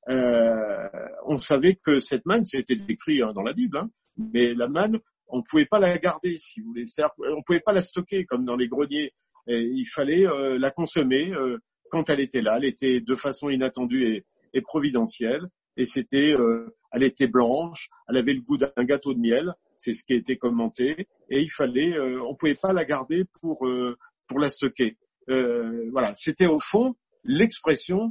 euh, on savait que cette manne, c'était décrit hein, dans la Bible, hein, mais la manne, on ne pouvait pas la garder, si vous voulez. C'est-à-dire, on ne pouvait pas la stocker comme dans les greniers. Et il fallait euh, la consommer euh, quand elle était là. Elle était de façon inattendue et, et providentielle. Et c'était, euh, elle était blanche, elle avait le goût d'un gâteau de miel. C'est ce qui a été commenté. Et il fallait, euh, on ne pouvait pas la garder pour euh, pour la stocker. Euh, voilà, c'était au fond l'expression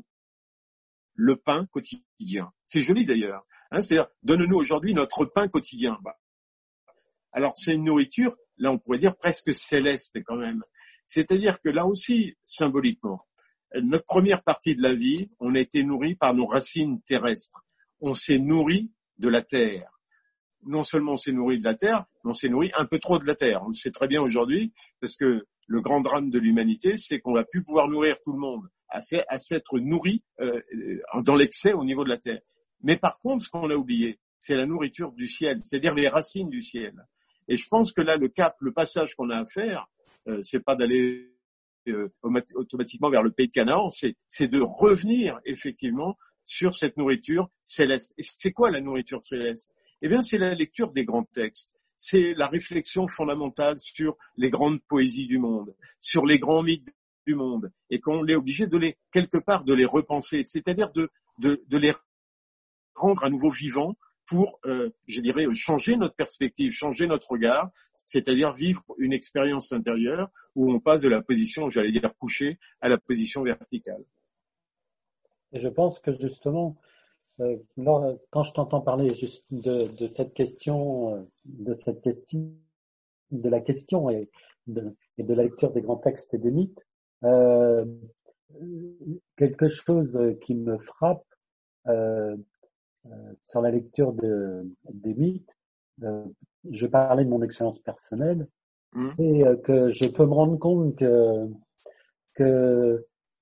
le pain quotidien. C'est joli d'ailleurs. Hein, c'est-à-dire, donne-nous aujourd'hui notre pain quotidien. Bah. Alors, c'est une nourriture, là on pourrait dire presque céleste quand même. C'est-à-dire que là aussi, symboliquement, notre première partie de la vie, on a été nourri par nos racines terrestres. On s'est nourri de la terre. Non seulement on s'est nourri de la terre, mais on s'est nourri un peu trop de la terre. On le sait très bien aujourd'hui, parce que le grand drame de l'humanité, c'est qu'on va plus pouvoir nourrir tout le monde, à s'être nourri euh, dans l'excès au niveau de la terre. Mais par contre, ce qu'on a oublié, c'est la nourriture du ciel, c'est-à-dire les racines du ciel. Et je pense que là, le cap, le passage qu'on a à faire, euh, c'est pas d'aller euh, automatiquement vers le pays de Canaan, c'est, c'est de revenir effectivement sur cette nourriture céleste. Et c'est quoi la nourriture céleste? Eh bien, c'est la lecture des grands textes. C'est la réflexion fondamentale sur les grandes poésies du monde, sur les grands mythes du monde, et qu'on est obligé de les, quelque part, de les repenser, c'est-à-dire de, de, de les rendre à nouveau vivants pour, euh, je dirais, changer notre perspective, changer notre regard, c'est-à-dire vivre une expérience intérieure où on passe de la position, j'allais dire couchée, à la position verticale. Et je pense que justement, euh, quand je t'entends parler juste de, de cette question, de cette question, de la question et de, et de la lecture des grands textes et des mythes, euh, quelque chose qui me frappe euh, euh, sur la lecture de, des mythes, euh, je parlais de mon expérience personnelle, mmh. c'est que je peux me rendre compte que, que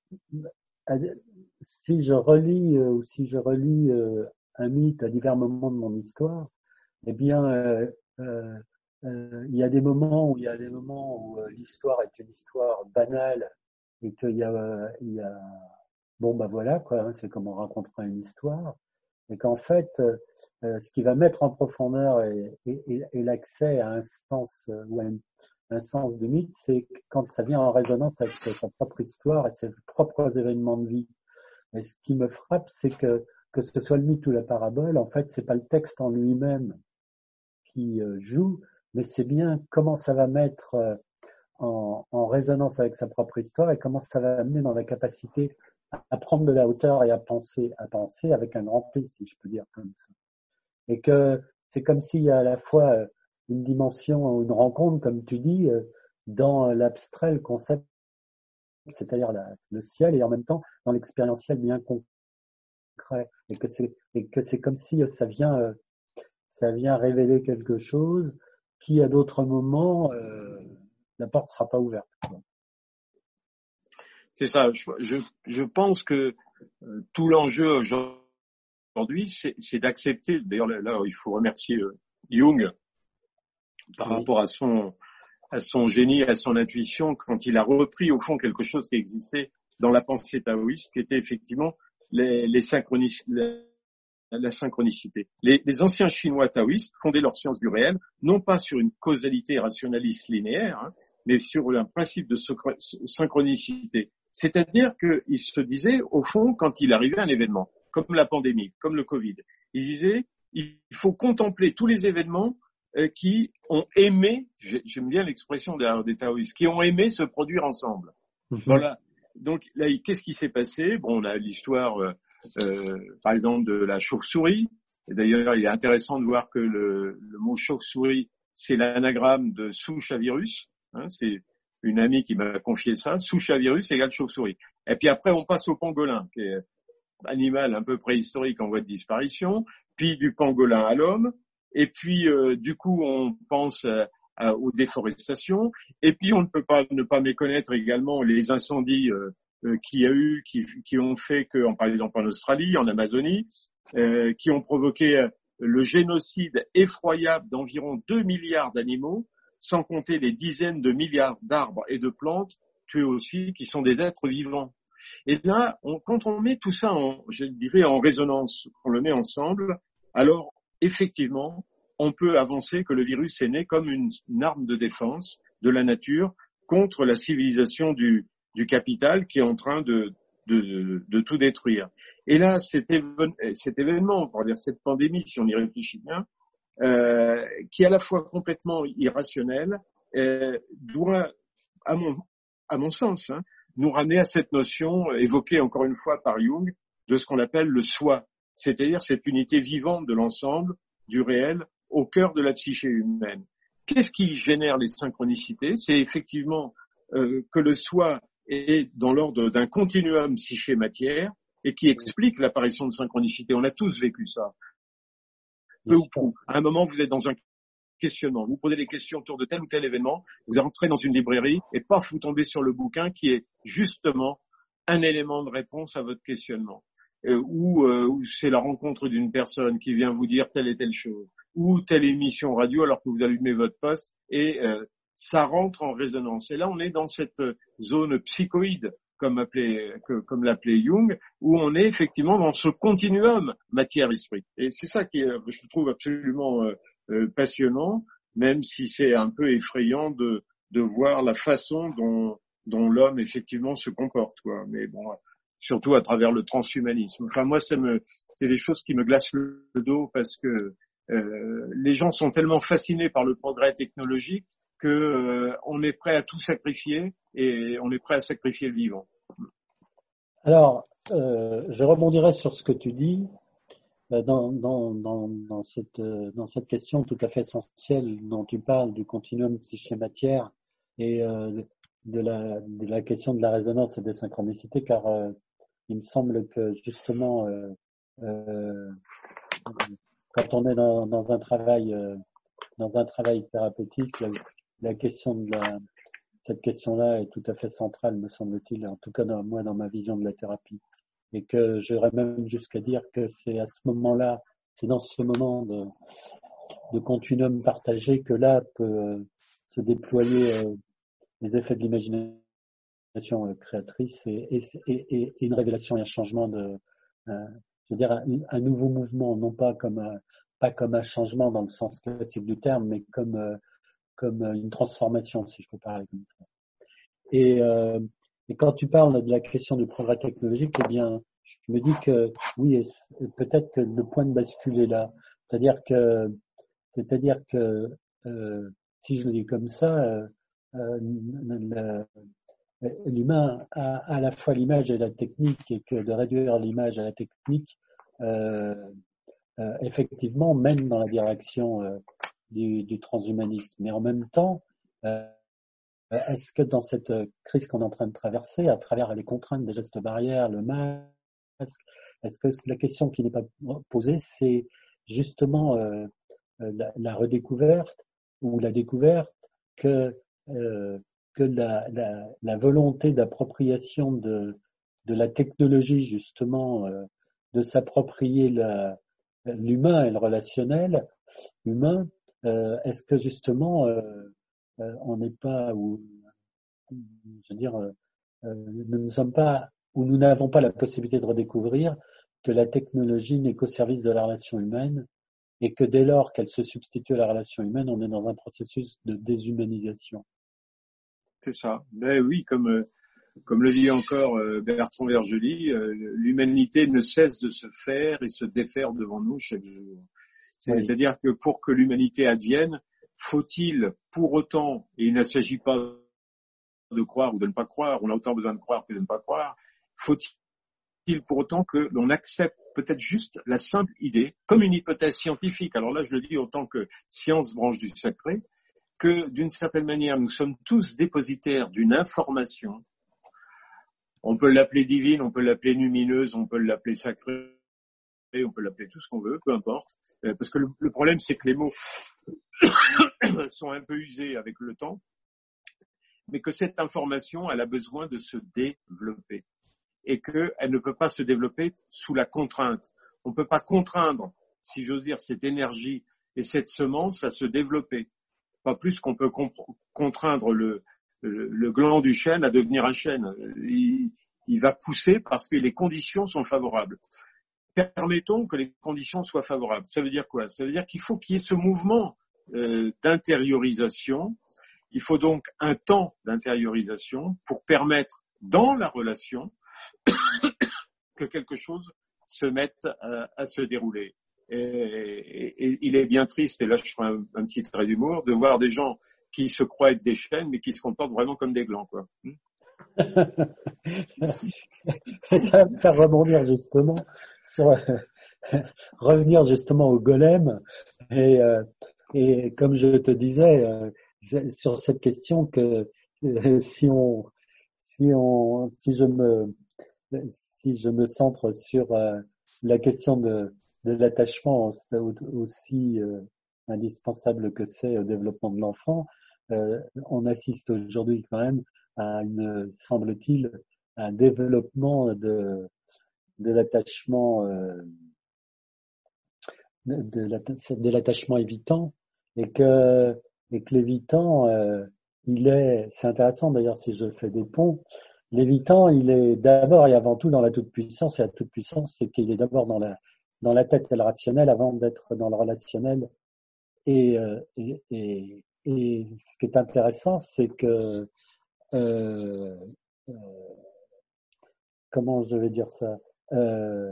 si je relis ou si je relis un mythe à divers moments de mon histoire, eh bien, euh, euh, euh, il y a des moments où il y a des moments où euh, l'histoire est une histoire banale et qu'il y a, euh, il y a, bon bah voilà quoi, hein, c'est comme on racontera une histoire, et qu'en fait, euh, ce qui va mettre en profondeur et, et, et, et l'accès à un sens euh, ou à un, un sens du mythe, c'est quand ça vient en résonance avec sa propre histoire et ses propres événements de vie. Et ce qui me frappe, c'est que que ce soit le mythe ou la parabole, en fait, c'est pas le texte en lui-même qui euh, joue, mais c'est bien comment ça va mettre euh, en, en résonance avec sa propre histoire et comment ça va amener dans la capacité à, à prendre de la hauteur et à penser, à penser avec un grand P, si je peux dire comme ça. Et que c'est comme s'il y a à la fois une dimension, une rencontre, comme tu dis, dans l'abstrait, le concept, c'est-à-dire la, le ciel, et en même temps dans l'expérientiel bien concret, et que c'est et que c'est comme si ça vient ça vient révéler quelque chose qui à d'autres moments euh, la porte sera pas ouverte. C'est ça. Je, je, je pense que euh, tout l'enjeu aujourd'hui, c'est, c'est d'accepter. D'ailleurs, là, là, il faut remercier euh, Jung par oui. rapport à son à son génie, à son intuition, quand il a repris au fond quelque chose qui existait dans la pensée taoïste, qui était effectivement les, les synchronici- la, la synchronicité. Les, les anciens Chinois taoïstes fondaient leur science du réel, non pas sur une causalité rationaliste linéaire, hein, mais sur un principe de synchronicité. C'est-à-dire qu'ils se disaient, au fond, quand il arrivait un événement, comme la pandémie, comme le Covid, ils disaient, il faut contempler tous les événements euh, qui ont aimé, j'aime bien l'expression des, des taoïstes, qui ont aimé se produire ensemble. Mm-hmm. Voilà. Donc là, qu'est-ce qui s'est passé? Bon, on a l'histoire, euh, euh, par exemple, de la chauve-souris, Et d'ailleurs, il est intéressant de voir que le, le mot chauve-souris, c'est l'anagramme de souche à virus. Hein, c'est une amie qui m'a confié ça. Souche à virus égale chauve-souris. Et puis après, on passe au pangolin, qui est animal un peu préhistorique en voie de disparition, puis du pangolin à l'homme. Et puis, euh, du coup, on pense euh, à, aux déforestations. Et puis, on ne peut pas ne pas méconnaître également les incendies euh, euh, qu'il y a eu, qui, qui ont fait que, par exemple en Australie, en Amazonie, euh, qui ont provoqué euh, le génocide effroyable d'environ deux milliards d'animaux, sans compter les dizaines de milliards d'arbres et de plantes tués aussi, qui sont des êtres vivants. Et là, on, quand on met tout ça, en, je dirais, en résonance, on le met ensemble, alors effectivement, on peut avancer que le virus est né comme une, une arme de défense de la nature contre la civilisation du, du capital qui est en train de, de, de, de tout détruire. Et là, cet, évén, cet événement, pour dire cette pandémie, si on y réfléchit bien, euh, qui est à la fois complètement irrationnel, euh, doit, à mon, à mon sens, hein, nous ramener à cette notion évoquée encore une fois par Jung de ce qu'on appelle le soi, c'est-à-dire cette unité vivante de l'ensemble, du réel, au cœur de la psyché humaine. Qu'est-ce qui génère les synchronicités? C'est effectivement euh, que le soi est dans l'ordre d'un continuum psyché-matière et qui explique l'apparition de synchronicité. On a tous vécu ça. Peu ou prou. À un moment, vous êtes dans un questionnement. Vous posez des questions autour de tel ou tel événement, vous entrez dans une librairie et paf, vous tombez sur le bouquin qui est justement un élément de réponse à votre questionnement. Euh, ou euh, c'est la rencontre d'une personne qui vient vous dire telle et telle chose, ou telle émission radio alors que vous allumez votre poste et euh, ça rentre en résonance. Et là, on est dans cette zone psychoïde, comme, appelé, que, comme l'appelait Jung, où on est effectivement dans ce continuum matière-esprit. Et c'est ça qui est, je trouve absolument euh, euh, passionnant, même si c'est un peu effrayant de, de voir la façon dont, dont l'homme effectivement se comporte, quoi. Mais bon, surtout à travers le transhumanisme. Enfin, moi, ça me, c'est des choses qui me glacent le dos parce que euh, les gens sont tellement fascinés par le progrès technologique que euh, on est prêt à tout sacrifier et on est prêt à sacrifier le vivant. Alors, euh, je rebondirai sur ce que tu dis euh, dans, dans, dans, dans, cette, euh, dans cette question tout à fait essentielle dont tu parles du continuum psyché-matière et euh, de, la, de la question de la résonance et des synchronicités, car euh, il me semble que justement, euh, euh, quand on est dans, dans un travail, euh, dans un travail thérapeutique, la, la question de la, cette question-là est tout à fait centrale, me semble-t-il, en tout cas dans, moi dans ma vision de la thérapie, et que j'irais même jusqu'à dire que c'est à ce moment-là, c'est dans ce moment de, de continuum partagé que là peut euh, se déployer euh, les effets de l'imagination créatrice et, et, et, et une révélation et un changement de, euh, je veux dire, un, un nouveau mouvement, non pas comme un, pas comme un changement dans le sens classique du terme, mais comme euh, comme une transformation, si je peux parler comme ça. Et, euh, et quand tu parles de la question du progrès technologique, eh bien, je me dis que oui, peut-être que le point de bascule est là. C'est-à-dire que, c'est-à-dire que euh, si je le dis comme ça, euh, euh, le, l'humain a à la fois l'image et la technique, et que de réduire l'image à la technique, euh, euh, effectivement, mène dans la direction euh, du, du transhumanisme. Mais en même temps, euh, est-ce que dans cette crise qu'on est en train de traverser, à travers les contraintes des gestes barrières, le masque, est-ce que la question qui n'est pas posée, c'est justement euh, la, la redécouverte ou la découverte que euh, que la, la, la volonté d'appropriation de, de la technologie, justement, euh, de s'approprier la, l'humain et le relationnel humain, euh, est-ce que justement euh, euh, on n'est pas, ou je veux dire, euh, nous ne sommes pas, ou nous n'avons pas la possibilité de redécouvrir que la technologie n'est qu'au service de la relation humaine et que dès lors qu'elle se substitue à la relation humaine, on est dans un processus de déshumanisation. C'est ça. Ben oui, comme euh, comme le dit encore euh, Bertrand Vergely, euh, l'humanité ne cesse de se faire et se défaire devant nous chaque jour. C'est-à-dire oui. que pour que l'humanité advienne, faut-il pour autant, et il ne s'agit pas de croire ou de ne pas croire, on a autant besoin de croire que de ne pas croire, faut-il faut-il pour autant que l'on accepte peut-être juste la simple idée, comme une hypothèse scientifique, alors là je le dis autant que science branche du sacré, que d'une certaine manière nous sommes tous dépositaires d'une information, on peut l'appeler divine, on peut l'appeler lumineuse, on peut l'appeler sacrée, on peut l'appeler tout ce qu'on veut, peu importe, parce que le, le problème c'est que les mots sont un peu usés avec le temps, mais que cette information elle a besoin de se développer. Et qu'elle ne peut pas se développer sous la contrainte. On ne peut pas contraindre, si j'ose dire, cette énergie et cette semence à se développer. Pas plus qu'on peut comp- contraindre le, le, le gland du chêne à devenir un chêne. Il, il va pousser parce que les conditions sont favorables. Permettons que les conditions soient favorables. Ça veut dire quoi? Ça veut dire qu'il faut qu'il y ait ce mouvement euh, d'intériorisation. Il faut donc un temps d'intériorisation pour permettre, dans la relation, que quelque chose se mette à, à se dérouler. Et, et, et il est bien triste, et là je ferai un, un petit trait d'humour, de voir des gens qui se croient être des chênes, mais qui se comportent vraiment comme des glands, quoi. Ça va me faire rebondir justement sur revenir justement au golem et, euh, et comme je te disais euh, sur cette question que euh, si on si on si je me si je me centre sur euh, la question de, de l'attachement aussi euh, indispensable que c'est au développement de l'enfant, euh, on assiste aujourd'hui quand même à une, semble-t-il, un développement de, de l'attachement euh, de, de, de l'attachement évitant et que et que l'évitant euh, il est c'est intéressant d'ailleurs si je fais des ponts. L'évitant, il est d'abord et avant tout dans la toute-puissance, et la toute-puissance, c'est qu'il est d'abord dans la, dans la tête et le rationnel avant d'être dans le relationnel. Et, euh, et, et, et ce qui est intéressant, c'est que, euh, euh, comment je vais dire ça, euh,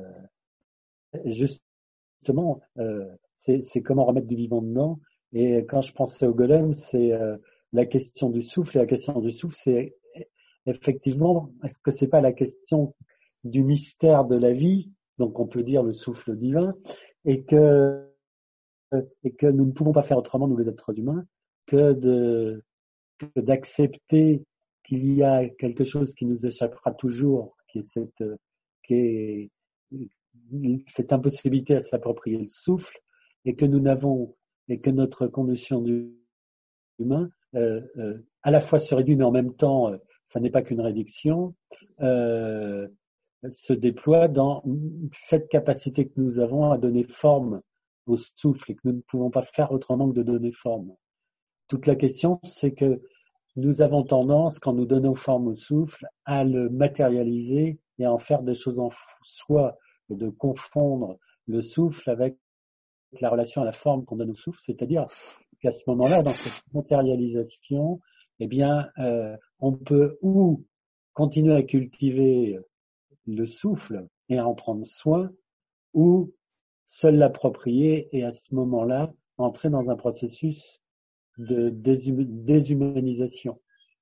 justement, euh, c'est, c'est comment remettre du vivant dedans. Et quand je pensais au golem, c'est euh, la question du souffle, et la question du souffle, c'est effectivement, est-ce que c'est pas la question du mystère de la vie, donc on peut dire le souffle divin, et que et que nous ne pouvons pas faire autrement, nous les êtres humains, que de que d'accepter qu'il y a quelque chose qui nous échappera toujours, qui est cette qui est cette impossibilité à s'approprier le souffle, et que nous n'avons et que notre condition d'humain euh, euh, à la fois se réduit, mais en même temps euh, ça n'est pas qu'une réduction, euh, se déploie dans cette capacité que nous avons à donner forme au souffle et que nous ne pouvons pas faire autrement que de donner forme. Toute la question, c'est que nous avons tendance, quand nous donnons forme au souffle, à le matérialiser et à en faire des choses en soi, et de confondre le souffle avec la relation à la forme qu'on donne au souffle, c'est-à-dire qu'à ce moment-là, dans cette matérialisation, eh bien, euh, on peut ou continuer à cultiver le souffle et à en prendre soin, ou se l'approprier et à ce moment-là, entrer dans un processus de déshumanisation.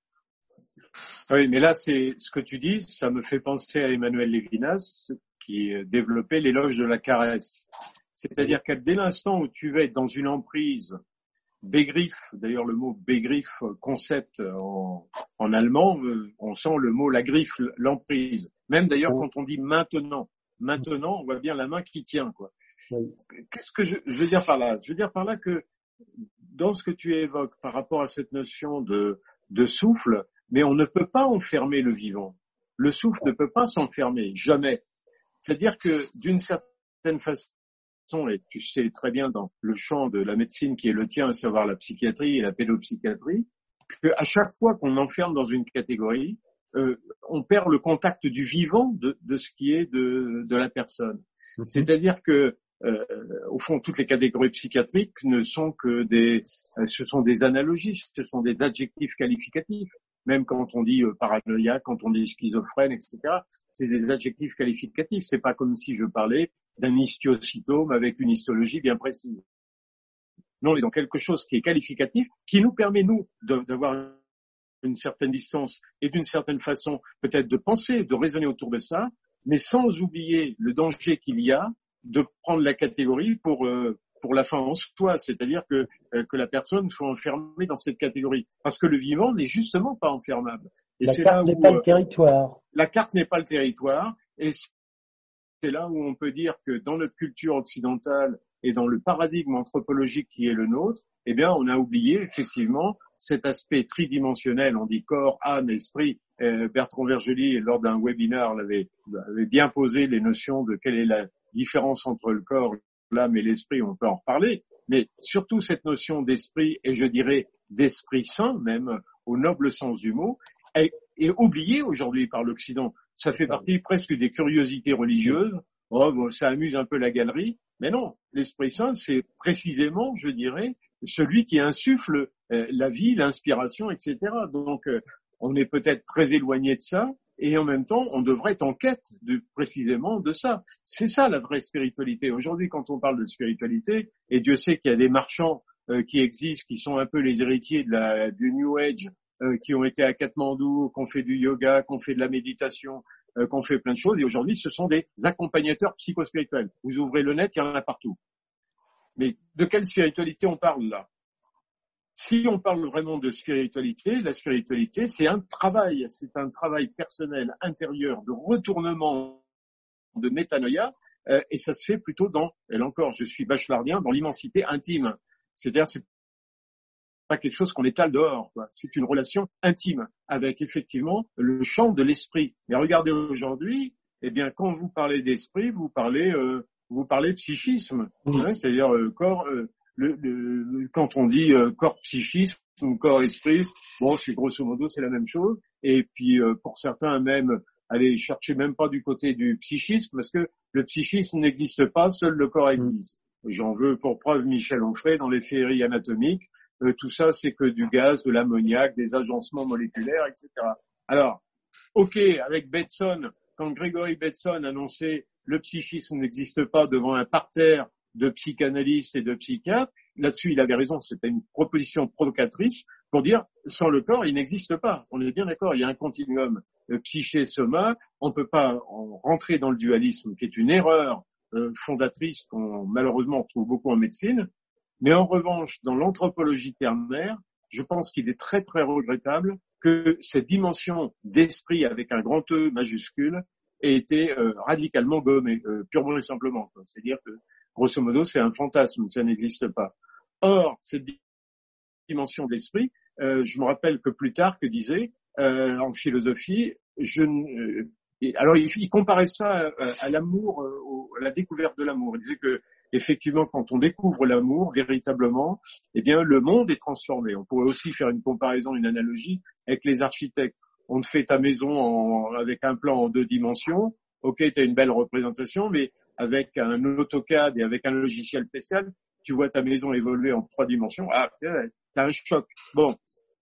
Oui, mais là, c'est ce que tu dis, ça me fait penser à Emmanuel Lévinas, qui développait l'éloge de la caresse. C'est-à-dire que dès l'instant où tu vas être dans une emprise bégriffe, d'ailleurs le mot bégriffe, concept en, en allemand, on sent le mot la griffe, l'emprise. Même d'ailleurs quand on dit maintenant, maintenant, on voit bien la main qui tient, quoi. Qu'est-ce que je, je veux dire par là? Je veux dire par là que dans ce que tu évoques par rapport à cette notion de, de souffle, mais on ne peut pas enfermer le vivant. Le souffle ne peut pas s'enfermer, jamais. C'est-à-dire que d'une certaine façon, et tu sais très bien dans le champ de la médecine qui est le tien, à savoir la psychiatrie et la pédopsychiatrie, qu'à chaque fois qu'on enferme dans une catégorie, euh, on perd le contact du vivant de, de ce qui est de, de la personne. Mm-hmm. C'est-à-dire que, euh, au fond, toutes les catégories psychiatriques ne sont que des, euh, ce sont des analogies, ce sont des adjectifs qualificatifs. Même quand on dit euh, paranoïaque, quand on dit schizophrène, et cetera, c'est des adjectifs qualificatifs. C'est pas comme si je parlais d'un histiocytome avec une histologie bien précise. Non, on est dans quelque chose qui est qualificatif, qui nous permet, nous, de, d'avoir une certaine distance et d'une certaine façon, peut-être de penser, de raisonner autour de ça, mais sans oublier le danger qu'il y a de prendre la catégorie pour euh, pour la fin en soi, c'est-à-dire que euh, que la personne soit enfermée dans cette catégorie, parce que le vivant n'est justement pas enfermable. Et la carte n'est pas le territoire. La carte n'est pas le territoire, et c'est là où on peut dire que dans notre culture occidentale et dans le paradigme anthropologique qui est le nôtre, eh bien, on a oublié effectivement cet aspect tridimensionnel. On dit corps, âme, esprit. Euh, Bertrand Vergely, lors d'un webinaire, avait, avait bien posé les notions de quelle est la différence entre le corps, l'âme et l'esprit. On peut en reparler, mais surtout cette notion d'esprit, et je dirais d'esprit saint, même au noble sens du mot, est, est oubliée aujourd'hui par l'Occident. Ça fait partie presque des curiosités religieuses. Oh, bon, ça amuse un peu la galerie. Mais non, l'Esprit Saint, c'est précisément, je dirais, celui qui insuffle euh, la vie, l'inspiration, et cetera. Donc, euh, on est peut-être très éloigné de ça, et en même temps, on devrait être en quête de précisément de ça. C'est ça la vraie spiritualité. Aujourd'hui, quand on parle de spiritualité, et Dieu sait qu'il y a des marchands euh, qui existent, qui sont un peu les héritiers de la, du New Age, euh, qui ont été à Katmandou, qui ont fait du yoga, qui ont fait de la méditation, Euh, qu'on fait plein de choses, et aujourd'hui, ce sont des accompagnateurs psychospirituels. Vous ouvrez le net, il y en a partout. Mais de quelle spiritualité on parle là? Si on parle vraiment de spiritualité, la spiritualité, c'est un travail, c'est un travail personnel, intérieur, de retournement, de métanoïa, euh, et ça se fait plutôt dans, et là encore, je suis bachelardien, dans l'immensité intime. C'est-à-dire, c'est pas quelque chose qu'on étale dehors, quoi. C'est une relation intime avec effectivement le champ de l'esprit. Mais regardez aujourd'hui, eh bien quand vous parlez d'esprit, vous parlez euh, vous parlez psychisme, oui. hein, c'est-à-dire euh, corps. Euh, le, le, quand on dit euh, corps psychisme ou corps esprit, bon, c'est grosso modo c'est la même chose. Et puis euh, pour certains même aller chercher même pas du côté du psychisme, parce que le psychisme n'existe pas, seul le corps existe. Mm. J'en veux pour preuve Michel Onfray dans les féeries anatomiques. Euh, tout ça, c'est que du gaz, de l'ammoniac, des agencements moléculaires, et cetera. Alors, ok, avec Bateson, quand Gregory Bateson annonçait le psychisme n'existe pas devant un parterre de psychanalystes et de psychiatres, là-dessus, il avait raison, c'était une proposition provocatrice pour dire, sans le corps, il n'existe pas. On est bien d'accord, il y a un continuum euh, psyché-soma, on ne peut pas en rentrer dans le dualisme, qui est une erreur euh, fondatrice qu'on malheureusement trouve beaucoup en médecine. Mais en revanche, dans l'anthropologie ternaire, je pense qu'il est très très regrettable que cette dimension d'esprit avec un grand E majuscule ait été euh, radicalement gommée, euh, purement et simplement. Quoi. C'est-à-dire que, grosso modo, c'est un fantasme, ça n'existe pas. Or, cette dimension de l'esprit, euh, je me rappelle que Plutarque disait, euh, en philosophie, je euh, alors il, il comparait ça à, à l'amour, euh, à la découverte de l'amour. Il disait que effectivement, quand on découvre l'amour, véritablement, eh bien, le monde est transformé. On pourrait aussi faire une comparaison, une analogie avec les architectes. On te fait ta maison en, avec un plan en deux dimensions. Ok, tu as une belle représentation, mais avec un AutoCAD et avec un logiciel spécial, tu vois ta maison évoluer en trois dimensions. Ah, t'as un choc. Bon.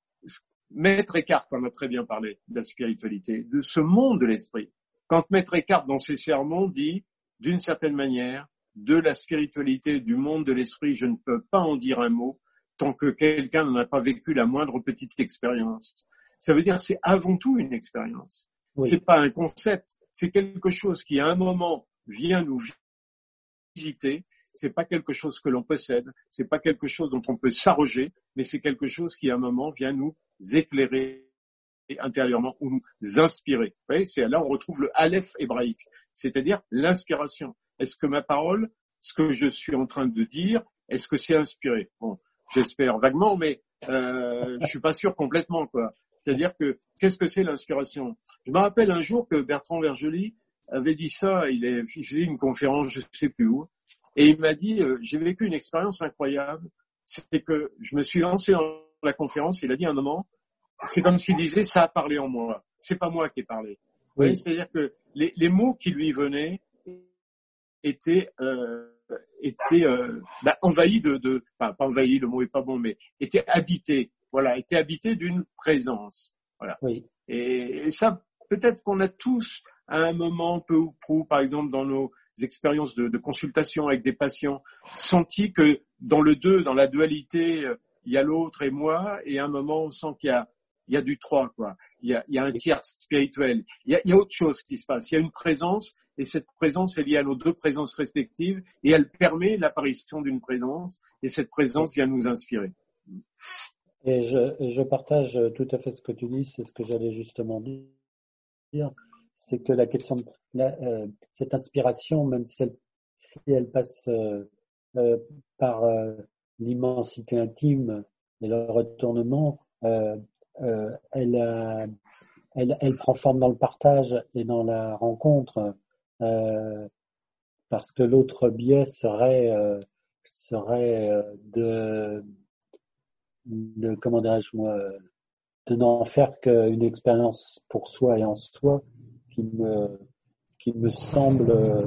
Maître Eckhart en a très bien parlé de la spiritualité, de ce monde de l'esprit. Quand Maître Eckhart, dans ses sermons, dit, d'une certaine manière, de la spiritualité, du monde de l'esprit, je ne peux pas en dire un mot tant que quelqu'un n'en a pas vécu la moindre petite expérience. Ça veut dire que c'est avant tout une expérience. Oui. C'est pas un concept, c'est quelque chose qui à un moment vient nous visiter. C'est pas quelque chose que l'on possède, c'est pas quelque chose dont on peut s'arroger, mais c'est quelque chose qui à un moment vient nous éclairer intérieurement ou nous inspirer. Vous voyez, c'est là on retrouve le aleph hébraïque, c'est-à-dire l'inspiration. Est-ce que ma parole, ce que je suis en train de dire, est-ce que c'est inspiré? Bon, j'espère vaguement, mais euh, je suis pas sûr complètement, quoi. C'est-à-dire que qu'est-ce que c'est l'inspiration? Je me rappelle un jour que Bertrand Vergely avait dit ça. Il, est, il faisait une conférence, je sais plus où, et il m'a dit euh, j'ai vécu une expérience incroyable. C'est que je me suis lancé dans la conférence. Il a dit à un moment, c'est comme s'il disait ça a parlé en moi. C'est pas moi qui ai parlé. Oui. C'est-à-dire que les, les mots qui lui venaient était euh, était euh, bah, envahi de, de enfin, pas envahi, le mot est pas bon, mais était habité, voilà, était habité d'une présence, voilà. Oui. Et, et ça, peut-être qu'on a tous à un moment, peu ou prou, par exemple dans nos expériences de, de consultation avec des patients, senti que dans le deux, dans la dualité, il y a l'autre et moi, et à un moment on sent qu'il y a il y a du trois, quoi. Il y a, il y a un tiers spirituel. Il y a, il y a autre chose qui se passe. Il y a une présence, et cette présence est liée à nos deux présences respectives, et elle permet l'apparition d'une présence, et cette présence vient nous inspirer. Et je, et je partage tout à fait ce que tu dis, c'est ce que j'allais justement dire, c'est que la question, de la, euh, cette inspiration, même si elle, si elle passe euh, euh, par euh, l'immensité intime et le retournement, euh, euh, elle, a, elle, elle prend forme dans le partage et dans la rencontre, euh, parce que l'autre biais serait euh, serait euh, de de comment dirais-je moi de n'en faire qu'une expérience pour soi et en soi qui me qui me semble euh,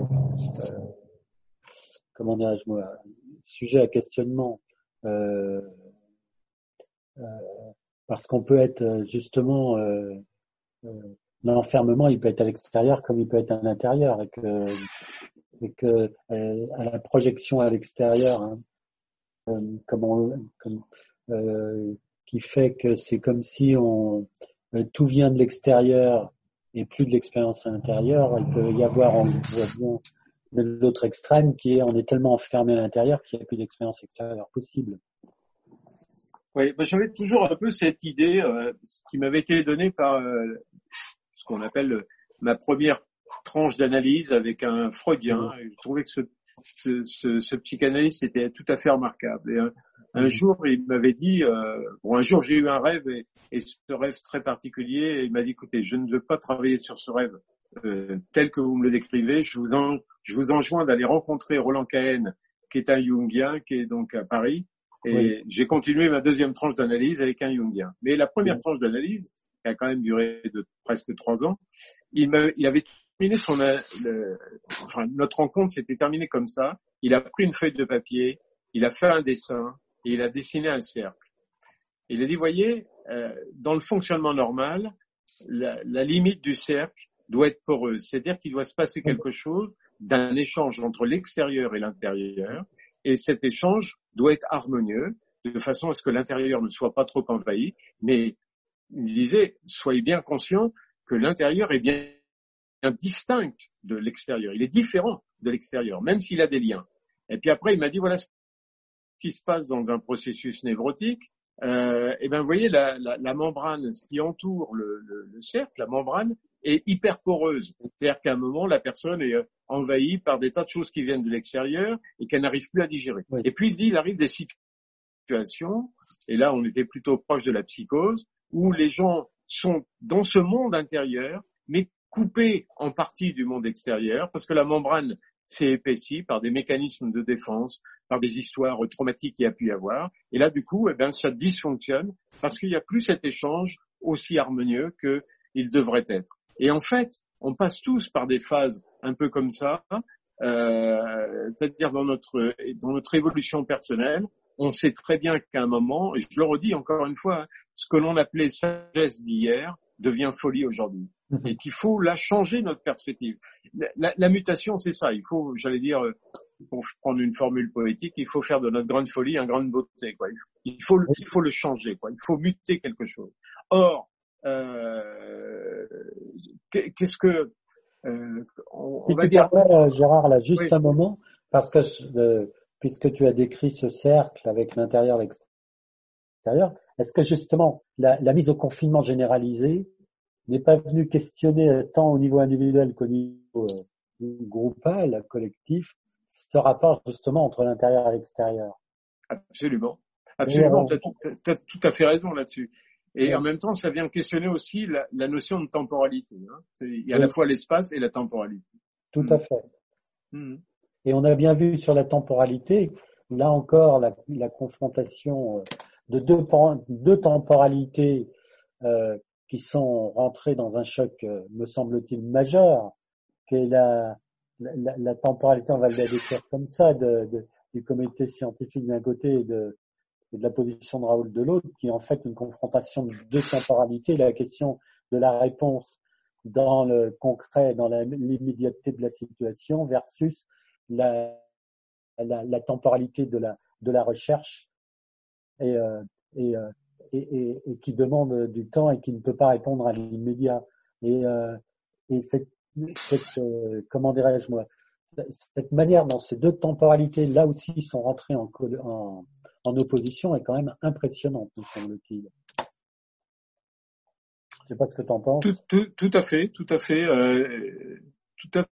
comment dirais-je moi sujet à questionnement euh, euh, parce qu'on peut être justement euh, euh, l'enfermement il peut être à l'extérieur comme il peut être à l'intérieur et que et que euh, à la projection à l'extérieur hein, euh, comme on, comme, euh, qui fait que c'est comme si on euh, tout vient de l'extérieur et plus de l'expérience à l'intérieur. Il peut y avoir, on voit bien, de l'autre extrême qui est on est tellement enfermé à l'intérieur qu'il n'y a plus d'expérience extérieure possible. Oui, ben j'avais toujours un peu cette idée euh, qui m'avait été donnée par euh, ce qu'on appelle euh, ma première tranche d'analyse avec un Freudien. Mmh. Je trouvais que ce, ce, ce, ce psychanalyste était tout à fait remarquable. Et un, un mmh. jour, il m'avait dit, euh, bon, un jour j'ai eu un rêve et, et ce rêve très particulier, et il m'a dit, écoutez, je ne veux pas travailler sur ce rêve euh, tel que vous me le décrivez. Je vous en, je vous enjoins d'aller rencontrer Roland Cahen, qui est un Jungien, qui est donc à Paris. Et oui. J'ai continué ma deuxième tranche d'analyse avec un Jungien. Mais la première oui. tranche d'analyse, qui a quand même duré de presque trois ans, il, me, il avait terminé son, le, enfin, notre rencontre s'était terminée comme ça. Il a pris une feuille de papier, il a fait un dessin et il a dessiné un cercle. Il a dit, voyez, euh, dans le fonctionnement normal, la, la limite du cercle doit être poreuse. C'est-à-dire qu'il doit se passer quelque chose d'un échange entre l'extérieur et l'intérieur. Et cet échange doit être harmonieux, de façon à ce que l'intérieur ne soit pas trop envahi. Mais il disait, soyez bien conscients que l'intérieur est bien distinct de l'extérieur. Il est différent de l'extérieur, même s'il a des liens. Et puis après, il m'a dit, voilà ce qui se passe dans un processus névrotique. Euh, et ben, vous voyez, la, la, la membrane, ce qui entoure le, le, le cercle, la membrane, est hyper poreuse. C'est-à-dire qu'à un moment, la personne est envahie par des tas de choses qui viennent de l'extérieur et qu'elle n'arrive plus à digérer. Oui. Et puis, il dit, il arrive des situations, et là, on était plutôt proche de la psychose, où les gens sont dans ce monde intérieur, mais coupés en partie du monde extérieur, parce que la membrane s'est épaissie par des mécanismes de défense, par des histoires traumatiques qu'il y a pu y avoir. Et là, du coup, eh ben, ça dysfonctionne, parce qu'il n'y a plus cet échange aussi harmonieux qu'il devrait être. Et en fait, on passe tous par des phases un peu comme ça, euh, c'est-à-dire dans notre, dans notre évolution personnelle, on sait très bien qu'à un moment, et je le redis encore une fois, hein, ce que l'on appelait sagesse d'hier devient folie aujourd'hui. Mmh. Et qu'il faut là changer notre perspective. La, la, la mutation, c'est ça. Il faut, j'allais dire, pour prendre une formule poétique, il faut faire de notre grande folie une grande beauté, quoi. Il faut, il faut le changer, quoi. Il faut muter quelque chose. Or, euh, qu'est-ce que euh, on, si on va tu dire permets, Gérard, là, juste oui. un moment, parce que euh, puisque tu as décrit ce cercle avec l'intérieur et l'extérieur, est-ce que justement la, la mise au confinement généralisée n'est pas venue questionner tant au niveau individuel qu'au niveau euh, groupal, collectif, ce rapport justement entre l'intérieur et l'extérieur? Absolument. Absolument, tu as tout, t'as tout à fait raison là-dessus. Et oui. En même temps, ça vient questionner aussi la, la notion de temporalité. Hein. Il y a oui. à la fois l'espace et la temporalité. Tout mmh. à fait. Mmh. Et on a bien vu sur la temporalité, là encore, la, la confrontation de deux, deux temporalités euh, qui sont rentrées dans un choc, euh, me semble-t-il, majeur, qui est la, la, la temporalité, on va le décrire comme ça, de, de, du comité scientifique d'un côté et de, et de la position de Raoul de l'autre, qui est en fait une confrontation de deux temporalités, la question de la réponse dans le concret, dans la, l'immédiateté de la situation versus la, la, la temporalité de la, de la recherche et, euh, et, euh, et, et, et qui demande du temps et qui ne peut pas répondre à l'immédiat. Et, euh, et cette, cette euh, comment dirais-je moi, cette manière dont ces deux temporalités là aussi sont rentrées en, en, en opposition est quand même impressionnante, me semble-t-il. Je sais pas ce que tu en penses. Tout, tout, tout à fait, tout à fait, euh, tout à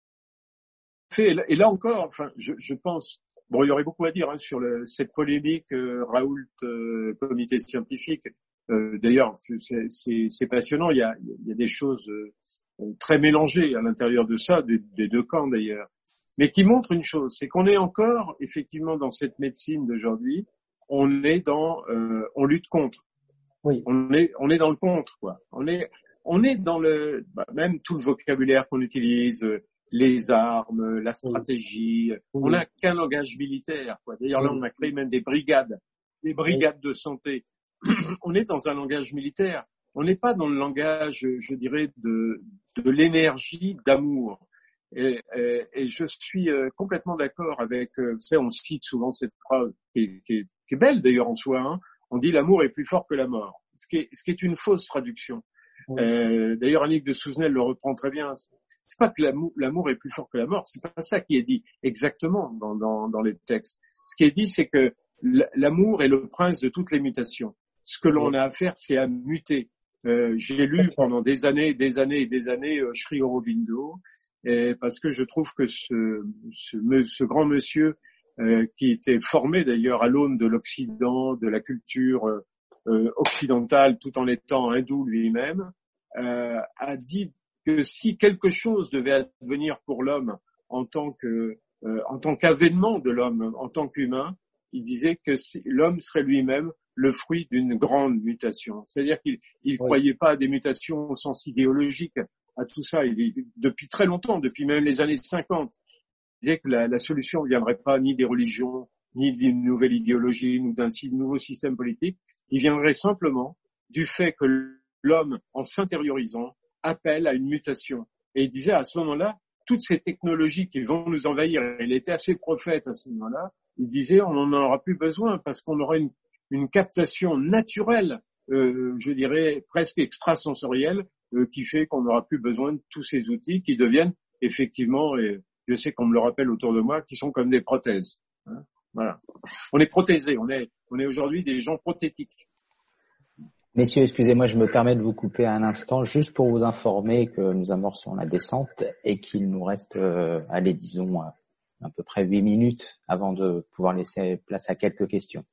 fait. Et là, et là encore, enfin, je, je pense, bon, il y aurait beaucoup à dire hein, sur le, cette polémique euh, Raoult euh, comité scientifique. Euh, d'ailleurs, c'est, c'est, c'est passionnant. Il y a, il y a des choses euh, très mélangées à l'intérieur de ça, des, des deux camps d'ailleurs, mais qui montrent une chose, c'est qu'on est encore effectivement dans cette médecine d'aujourd'hui. On est dans, euh, on lutte contre. Oui. On est, on est dans le contre, quoi. On est, on est dans le, bah, même tout le vocabulaire qu'on utilise, euh, les armes, la stratégie. Oui. On n'a qu'un langage militaire, quoi. D'ailleurs, oui. Là, on a créé même des brigades, des brigades oui. de santé. On est dans un langage militaire. On n'est pas dans le langage, je dirais, de, de l'énergie, d'amour. Et, et, et je suis complètement d'accord avec, vous savez, on cite souvent cette phrase qui, qui, qui est belle d'ailleurs en soi, hein. On dit l'amour est plus fort que la mort, ce qui est, ce qui est une fausse traduction. Oui. Euh, d'ailleurs, Annick de Souzenel le reprend très bien. C'est pas que l'amour, l'amour est plus fort que la mort, c'est pas ça qui est dit exactement dans, dans, dans les textes. Ce qui est dit, c'est que l'amour est le prince de toutes les mutations. Ce que l'on oui. a à faire, c'est à muter. Euh, j'ai lu pendant des années, des années et des années euh, Sri Aurobindo, et parce que je trouve que ce, ce, ce grand monsieur Euh, qui était formé d'ailleurs à l'aune de l'Occident, de la culture euh, occidentale, tout en étant hindou lui-même, euh, a dit que si quelque chose devait advenir pour l'homme en tant que, euh, en tant qu'avènement de l'homme, en tant qu'humain, il disait que l'homme serait lui-même le fruit d'une grande mutation. C'est-à-dire qu'il il oui. croyait pas à des mutations au sens idéologique, à tout ça. Il, depuis très longtemps, depuis même les années cinquante. Disait que la, la solution ne viendrait pas ni des religions, ni d'une nouvelle idéologie, ni d'un nouveau système politique. Il viendrait simplement du fait que l'homme, en s'intériorisant, appelle à une mutation. Et il disait à ce moment-là, toutes ces technologies qui vont nous envahir, il était assez prophète à ce moment-là, il disait on n'en aura plus besoin parce qu'on aura une, une captation naturelle, euh, je dirais presque extrasensorielle, euh, qui fait qu'on n'aura plus besoin de tous ces outils qui deviennent effectivement... Euh, je sais qu'on me le rappelle autour de moi, qui sont comme des prothèses. Hein, voilà. On est prothésés, on est, on est aujourd'hui des gens prothétiques. Messieurs, excusez-moi, je me permets de vous couper un instant, juste pour vous informer que nous amorçons la descente et qu'il nous reste, euh, allez, disons, euh, à peu près huit minutes avant de pouvoir laisser place à quelques questions.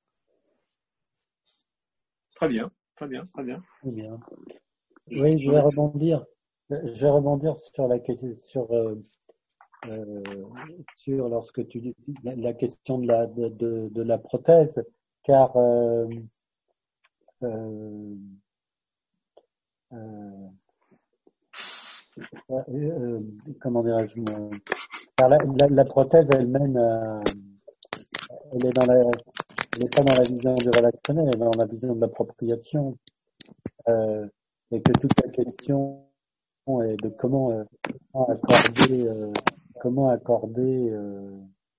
Très bien, très bien, très bien. Très bien. Oui, je vais rebondir. Je vais rebondir sur la question, sur, euh, Euh, sur lorsque tu dis la, la question de la de, de, de la prothèse, car euh, euh, euh, euh, comment dirais-je, car la, la, la prothèse elle-même, euh, elle est dans la, elle est pas dans la vision du relationnel, elle est dans la vision de l'appropriation, euh, et que toute la question est de comment euh, accorder euh, comment accorder euh,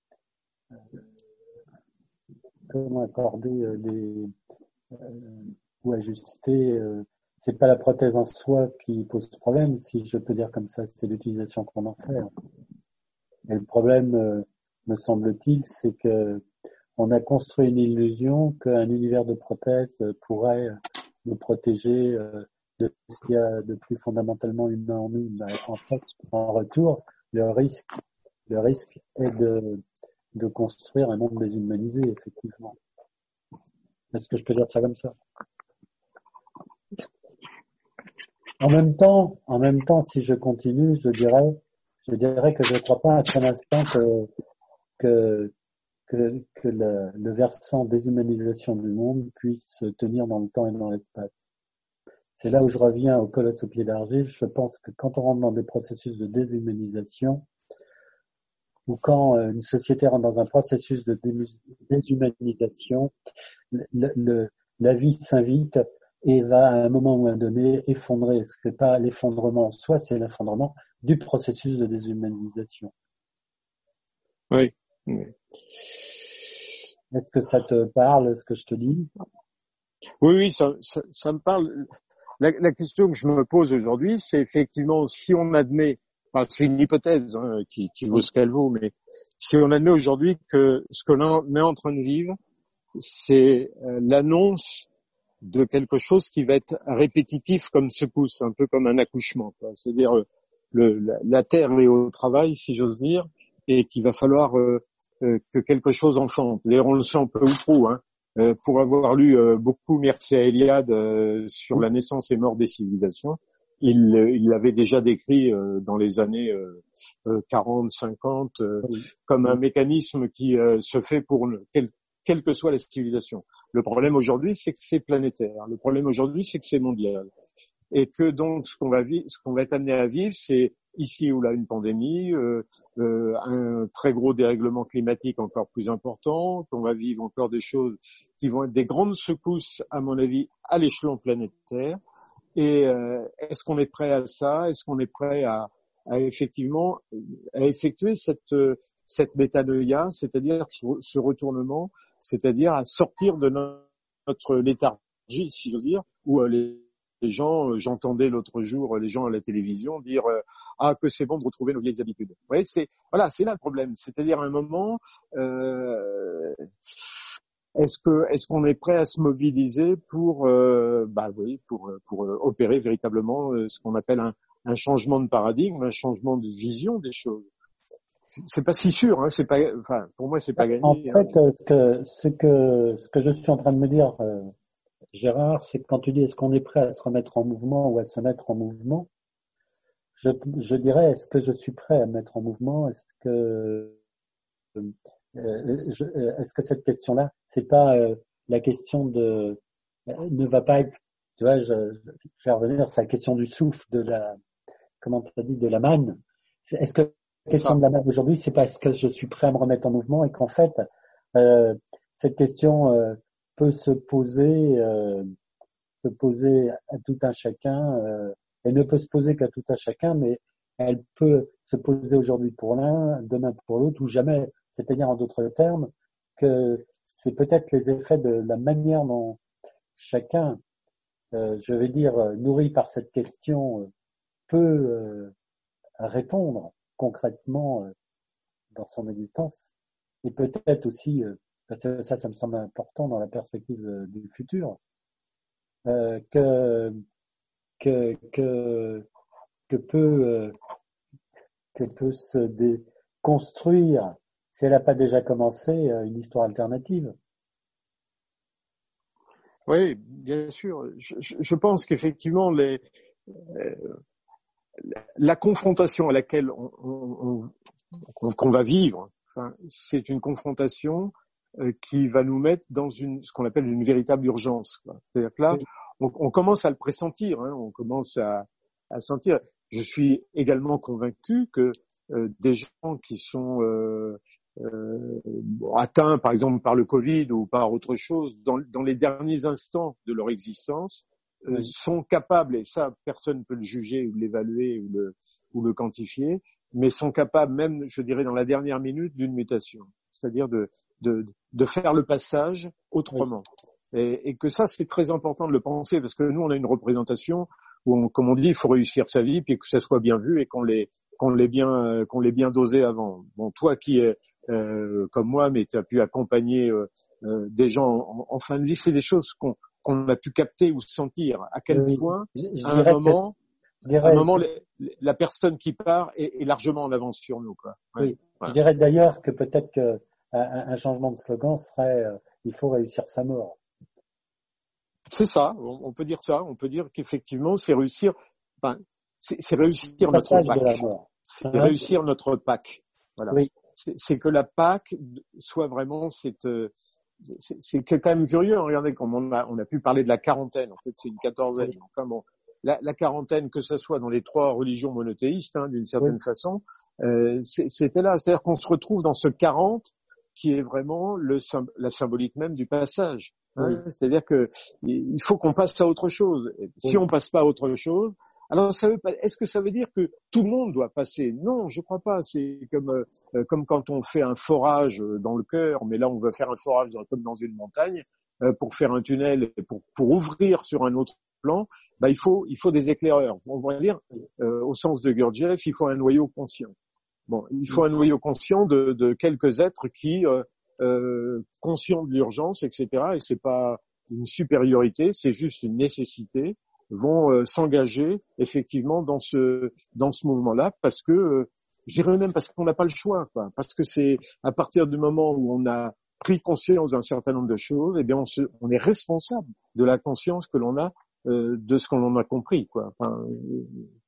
comment accorder euh, les euh, ou ajuster euh, c'est pas la prothèse en soi qui pose problème, si je peux dire comme ça, c'est l'utilisation qu'on en fait. Et le problème, euh, me semble-t-il, c'est que on a construit une illusion qu'un univers de prothèses pourrait nous protéger euh, de ce qu'il y a de plus fondamentalement humain en nous. En fait, en retour, le risque, le risque est de, de construire un monde déshumanisé, effectivement. Est-ce que je peux dire ça comme ça? En même temps, en même temps, si je continue, je dirais, je dirais que je ne crois pas un seul instant que, que, que, que le, le versant déshumanisation du monde puisse tenir dans le temps et dans l'espace. C'est là où je reviens au colosse au pied d'argile. Je pense que quand on rentre dans des processus de déshumanisation, ou quand une société rentre dans un processus de déshumanisation, le, le, la vie s'invite et va à un moment ou à un donné effondrer. Ce n'est pas l'effondrement en soi, c'est l'effondrement du processus de déshumanisation. Oui. oui. Est-ce que ça te parle, ce que je te dis? Oui, oui, ça, ça, ça me parle. La, la question que je me pose aujourd'hui, c'est effectivement si on admet, enfin c'est une hypothèse hein, qui, qui vaut ce qu'elle vaut, mais si on admet aujourd'hui que ce que l'on est en train de vivre, c'est euh, l'annonce de quelque chose qui va être répétitif comme secousse, un peu comme un accouchement, quoi. C'est-à-dire euh, le, la, la terre est au travail, si j'ose dire, et qu'il va falloir euh, euh, que quelque chose enchante. D'ailleurs, on le sent un peu ou trop, hein. Euh, pour avoir lu euh, beaucoup Mircea Eliade euh, sur la naissance et mort des civilisations, il euh, il l'avait déjà décrit euh, dans les années euh, euh, quarante, cinquante euh, Oui. comme un mécanisme qui euh, se fait pour le, quel, quelle que soit la civilisation. Le problème aujourd'hui, c'est que c'est planétaire. Le problème aujourd'hui, c'est que c'est mondial. Et que donc, ce qu'on va vivre, ce qu'on va être amené à vivre, c'est ici ou là une pandémie, euh, euh, un très gros dérèglement climatique encore plus important, qu'on va vivre encore des choses qui vont être des grandes secousses, à mon avis, à l'échelon planétaire. Et euh, est-ce qu'on est prêt à ça? Est-ce qu'on est prêt à, à effectivement à effectuer cette cette métanoïa, c'est-à-dire ce retournement, c'est-à-dire à sortir de notre léthargie, si j'ose dire, où les les gens, j'entendais l'autre jour les gens à la télévision dire euh, ah que c'est bon de retrouver nos vieilles habitudes. Vous voyez, c'est voilà, c'est là le problème. C'est-à-dire à un moment, euh, est-ce que est-ce qu'on est prêt à se mobiliser pour euh, bah oui pour pour opérer véritablement euh, ce qu'on appelle un, un changement de paradigme, un changement de vision des choses. C'est pas si sûr, hein, c'est pas, enfin pour moi c'est pas gagné. En fait, hein. ce que ce que ce que je suis en train de me dire, euh, Gérard, c'est que quand tu dis est-ce qu'on est prêt à se remettre en mouvement ou à se mettre en mouvement, je, je dirais est-ce que je suis prêt à me mettre en mouvement? Est-ce que euh, je, est-ce que cette question-là, c'est pas euh, la question de ne va pas être, tu vois, je, je vais revenir, c'est la question du souffle, de la, comment tu as dit, de la manne. C'est, est-ce que la question Ça. de la manne aujourd'hui, c'est pas est-ce que je suis prêt à me remettre en mouvement et qu'en fait, euh, cette question euh, peut se poser, euh, se poser à tout un chacun. Euh, elle ne peut se poser qu'à tout un chacun, mais elle peut se poser aujourd'hui pour l'un, demain pour l'autre, ou jamais. C'est-à-dire, en d'autres termes, que c'est peut-être les effets de la manière dont chacun, euh, je vais dire, nourri par cette question, euh, peut euh, répondre concrètement euh, dans son existence, et peut-être aussi, euh, parce que ça, ça me semble important dans la perspective euh, du futur, euh, que que que que peut euh, que peut se dé- construire, si elle n'a pas déjà commencé, euh, une histoire alternative. Oui, bien sûr. Je, je, je pense qu'effectivement les euh, la confrontation à laquelle on, on, on, qu'on va vivre, enfin, c'est une confrontation euh, qui va nous mettre dans une ce qu'on appelle une véritable urgence. Quoi. C'est-à-dire que là, Oui. on, on commence à le pressentir, hein, on commence à, à sentir. Je suis également convaincu que euh, des gens qui sont euh, euh, atteints, par exemple, par le Covid ou par autre chose, dans, dans les derniers instants de leur existence, euh, Oui. sont capables, et ça, personne ne peut le juger ou l'évaluer ou le, ou le quantifier, mais sont capables, même, je dirais, dans la dernière minute, d'une mutation. C'est-à-dire de, de, de faire le passage autrement. Oui. Et, et que ça, c'est très important de le penser, parce que nous, on a une représentation où, on, comme on dit, il faut réussir sa vie, puis que ça soit bien vu et qu'on l'ait, qu'on l'ait bien, euh, qu'on l'ait bien dosé avant. Bon, toi qui es euh, comme moi, mais tu as pu accompagner euh, euh, des gens en, en fin de vie, c'est des choses qu'on qu'on a pu capter ou sentir. À quel Oui. point, Je, je à un moment, que, je à un dirais, moment, les, la personne qui part est, est largement en avance sur nous, quoi. Ouais. oui. Voilà. Je dirais d'ailleurs que peut-être que un, un changement de slogan serait euh, il faut réussir sa mort. C'est ça, on, on peut dire ça, on peut dire qu'effectivement, c'est réussir, enfin, c'est, c'est Le réussir notre passage de la Pâques. mort. C'est Hein? réussir notre Pâques. Voilà. Oui. C'est, c'est que la Pâques soit vraiment cette, c'est, c'est quand même curieux. Regardez, comme on a, on a pu parler de la quarantaine. En fait, c'est une quatorzaine. Oui. Enfin bon, la, la quarantaine, que ce soit dans les trois religions monothéistes, hein, d'une certaine Oui. façon, euh, c'est, c'était là. C'est-à-dire qu'on se retrouve dans ce quarante qui est vraiment le, la symbolique même du passage. Hein, Oui. c'est-à-dire que il faut qu'on passe à autre chose. Et si Oui. on passe pas à autre chose, alors ça veut pas. Est-ce que ça veut dire que tout le monde doit passer? Non, je crois pas. C'est comme euh, comme quand on fait un forage dans le cœur, mais là on veut faire un forage dans, comme dans une montagne. euh, pour faire un tunnel, pour, pour ouvrir sur un autre plan, bah, il faut, il faut des éclaireurs. On va dire, euh, au sens de Gurdjieff, il faut un noyau conscient. Bon, il faut un noyau conscient de, de quelques êtres qui, euh, euh, conscients de l'urgence, et cetera. Et c'est pas une supériorité, c'est juste une nécessité, vont euh, s'engager effectivement dans ce dans ce mouvement-là, parce que euh, je dirais même parce qu'on n'a pas le choix, quoi. Parce que c'est à partir du moment où on a pris conscience d'un certain nombre de choses, eh bien on, se, on est responsable de la conscience que l'on a euh, de ce qu'on en a compris, quoi. Enfin, euh,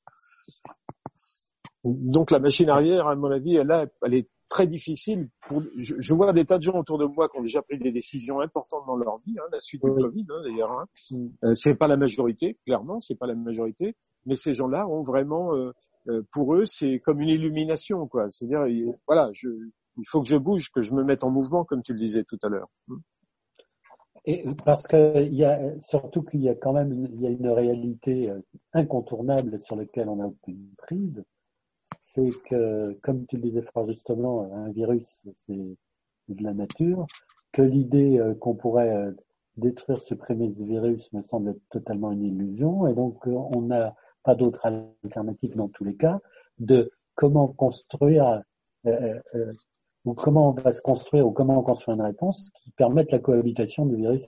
donc la machine arrière, à mon avis, elle, a, elle est très difficile. Pour, je, je vois des tas de gens autour de moi qui ont déjà pris des décisions importantes dans leur vie, hein, la suite Oui. du Covid, hein, d'ailleurs. Hein. Euh, c'est pas la majorité, clairement, c'est pas la majorité, mais ces gens-là ont vraiment, euh, euh, pour eux, c'est comme une illumination, quoi. C'est-à-dire, il, voilà, je, il faut que je bouge, que je me mette en mouvement, comme tu le disais tout à l'heure. Et parce que il y a surtout qu'il y a quand même une, il y a une réalité euh, incontournable sur laquelle on n'a aucune prise, c'est que, comme tu le disais fort justement, un virus c'est de la nature, que l'idée euh, qu'on pourrait euh, détruire, supprimer ce virus me semble être totalement une illusion, et donc euh, on n'a pas d'autre alternative dans tous les cas de comment construire euh, euh, ou comment on va se construire ou comment on construit une réponse qui permette la cohabitation du virus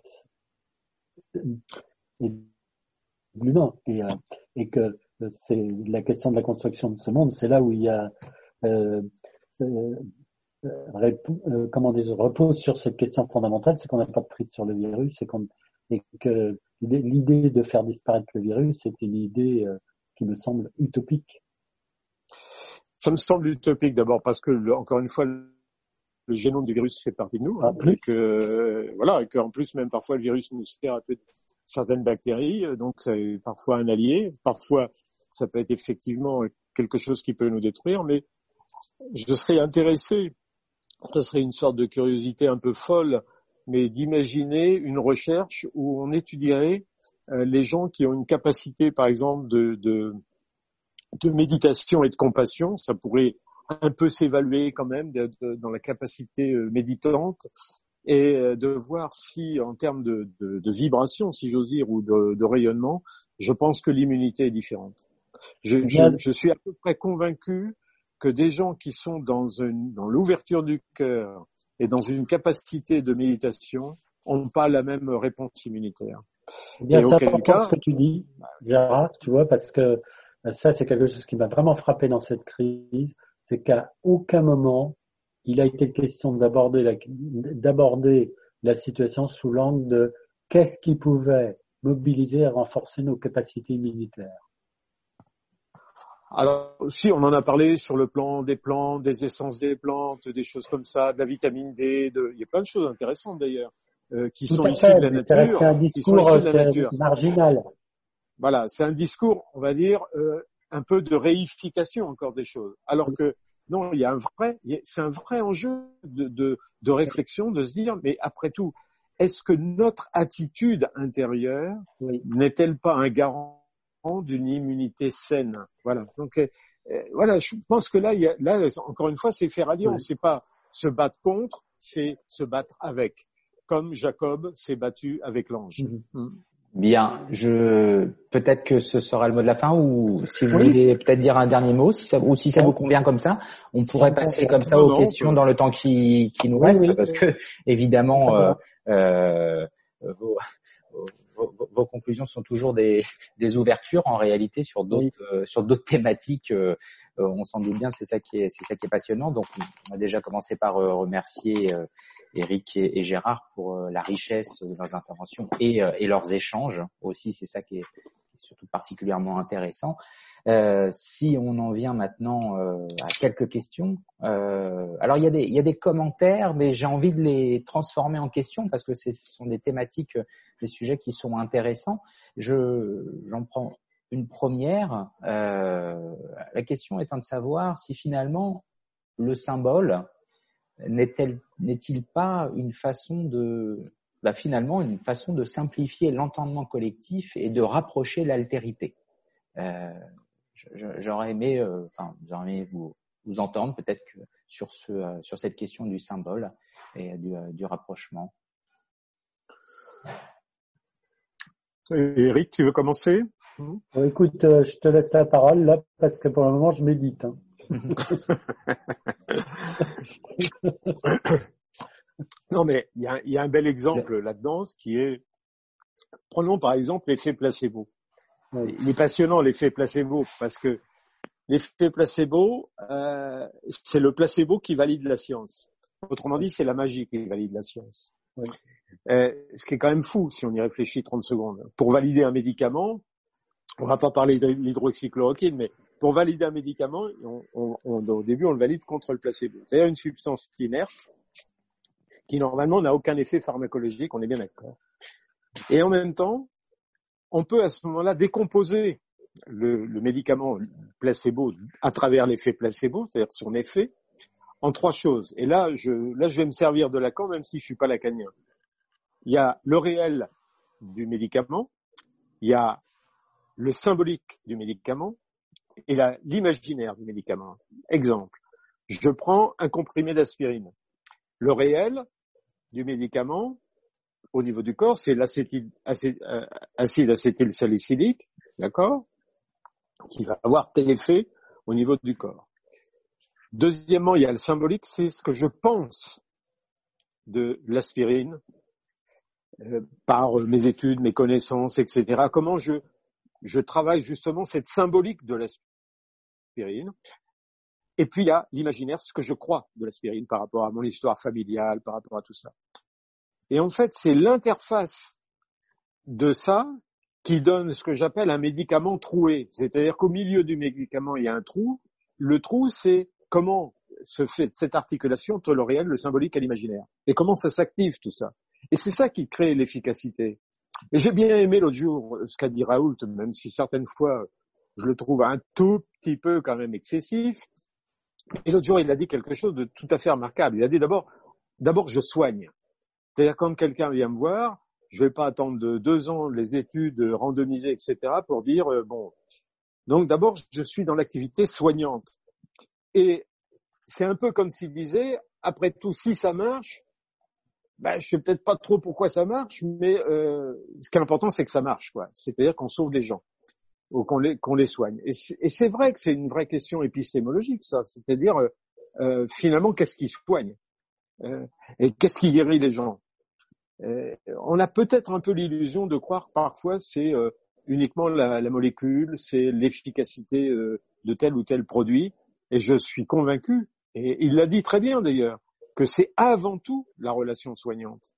et de l'humain. Et, euh, et que euh, c'est la question de la construction de ce monde, c'est là où il y a euh, euh, répond, euh, comment dire, repose sur cette question fondamentale, c'est qu'on n'a pas de prise sur le virus et, qu'on, et que l'idée de faire disparaître le virus, c'est une idée euh, qui me semble utopique. Ça me semble utopique d'abord parce que, le, encore une fois, le génome du virus fait partie de nous, hein, Ah, et que euh, voilà, et qu'en plus même parfois le virus nous sert à peu certaines bactéries, donc c'est parfois un allié, parfois ça peut être effectivement quelque chose qui peut nous détruire, mais je serais intéressé, ce serait une sorte de curiosité un peu folle, mais d'imaginer une recherche où on étudierait euh, les gens qui ont une capacité, par exemple, de, de, de méditation et de compassion, ça pourrait un peu s'évaluer quand même de, de, dans la capacité euh, méditante, et euh, de voir si, en termes de, de, de vibration, si j'ose dire, ou de, de rayonnement, je pense que l'immunité est différente. Je, je, je suis à peu près convaincu que des gens qui sont dans, une, dans l'ouverture du cœur et dans une capacité de méditation n'ont pas la même réponse immunitaire. Eh bien, et c'est auquel important cas, ce que tu dis, Gérard, tu vois, parce que ça, c'est quelque chose qui m'a vraiment frappé dans cette crise, c'est qu'à aucun moment, il a été question d'aborder la, d'aborder la situation sous l'angle de qu'est-ce qui pouvait mobiliser et renforcer nos capacités immunitaires. alors si on en a parlé sur le plan des plantes, des essences des plantes, des choses comme ça, de la vitamine D, de, il y a plein de choses intéressantes d'ailleurs, euh, qui Tout sont à issues fait, de la mais c'est resté nature, un qui sont discours issues de la c'est nature. marginal. Voilà, c'est un discours, on va dire, euh, un peu de réification encore des choses. Alors que non, il y a un vrai, c'est un vrai enjeu de, de, de réflexion, de se dire, mais après tout, est-ce que notre attitude intérieure Oui. n'est-elle pas un garant d'une immunité saine? Voilà. Donc euh, voilà, je pense que là, il y a, là, encore une fois, c'est faire alliance, oui. C'est pas se battre contre, c'est se battre avec, comme Jacob s'est battu avec l'ange. Mm-hmm. Mm. Bien, je peut-être que ce sera le mot de la fin, ou si vous Oui. voulez peut-être dire un dernier mot, si ça, ou si ça vous convient comme ça, on pourrait ça passer comme ça non, aux non, questions dans le temps qui, qui nous oui, reste, oui, parce oui. que évidemment euh, euh, vos, vos, vos conclusions sont toujours des, des ouvertures en réalité sur d'autres oui. euh, sur d'autres thématiques. Euh, on s'en doute bien, c'est ça qui est c'est ça qui est passionnant. Donc on a déjà commencé par euh, remercier euh, Eric et, et Gérard pour euh, la richesse de leurs interventions et, euh, et leurs échanges aussi. C'est ça qui est, qui est surtout particulièrement intéressant. Euh, si on en vient maintenant euh, à quelques questions, euh, alors il y a des il y a des commentaires, mais j'ai envie de les transformer en questions parce que ce sont des thématiques, des sujets qui sont intéressants. Je j'en prends une première. Euh, la question étant de savoir si finalement le symbole n'est-elle, n'est-il pas une façon de, bah finalement une façon de simplifier l'entendement collectif et de rapprocher l'altérité. Euh, j'aurais aimé, euh, enfin, j'aurais aimé vous, vous entendre peut-être que sur ce, sur cette question du symbole et du, du rapprochement. Eric, tu veux commencer? Bon, écoute, euh, je te laisse la parole là parce que pour le moment je médite. Hein. Non, mais il y a, y a un bel exemple là-dedans, ce qui est, prenons par exemple l'effet placebo. Oui. Il est passionnant l'effet placebo parce que l'effet placebo, euh, c'est le placebo qui valide la science. Autrement dit, c'est la magie qui valide la science. Oui. Euh, ce qui est quand même fou si on y réfléchit trente secondes. Pour valider un médicament, on va pas parler de l'hydroxychloroquine, mais pour valider un médicament, on, on, on, au début, on le valide contre le placebo. C'est-à-dire une substance inerte qui normalement n'a aucun effet pharmacologique, on est bien d'accord. Et en même temps, on peut à ce moment-là décomposer le, le médicament placebo à travers l'effet placebo, c'est-à-dire son effet, en trois choses. Et là, je, là, je vais me servir de Lacan, même si je suis pas lacanien. Il y a le réel du médicament, il y a le symbolique du médicament et la, l'imaginaire du médicament. Exemple, je prends un comprimé d'aspirine. Le réel du médicament, au niveau du corps, c'est l'acide acétylsalicylique, d'accord, qui va avoir tel effet au niveau du corps. Deuxièmement, il y a le symbolique, c'est ce que je pense de l'aspirine, euh, par mes études, mes connaissances, et cetera. Comment je, je travaille justement cette symbolique de l'aspirine. Et puis il y a l'imaginaire, ce que je crois de l'aspirine par rapport à mon histoire familiale, par rapport à tout ça. Et en fait, c'est l'interface de ça qui donne ce que j'appelle un médicament troué. C'est-à-dire qu'au milieu du médicament, il y a un trou. Le trou, c'est comment se fait cette articulation entre le réel, le symbolique et l'imaginaire. Et comment ça s'active tout ça. Et c'est ça qui crée l'efficacité. Et j'ai bien aimé l'autre jour ce qu'a dit Raoult, même si certaines fois je le trouve un tout petit peu quand même excessif. Et l'autre jour, il a dit quelque chose de tout à fait remarquable. Il a dit d'abord, d'abord je soigne. C'est-à-dire quand quelqu'un vient me voir, je vais pas attendre de deux ans les études randomisées, et cetera pour dire euh, bon. Donc d'abord, je suis dans l'activité soignante. Et c'est un peu comme s'il disait, après tout, si ça marche, ben, je sais peut-être pas trop pourquoi ça marche, mais euh, ce qui est important, c'est que ça marche, quoi. C'est-à-dire qu'on sauve les gens, ou qu'on les, qu'on les soigne. Et c'est, et c'est vrai que c'est une vraie question épistémologique, ça. C'est-à-dire, euh, euh, finalement, qu'est-ce qui soigne euh, et qu'est-ce qui guérit les gens. Euh, on a peut-être un peu l'illusion de croire parfois c'est euh, uniquement la, la molécule, c'est l'efficacité euh, de tel ou tel produit. Et je suis convaincu, et il l'a dit très bien d'ailleurs, que c'est avant tout la relation soignante.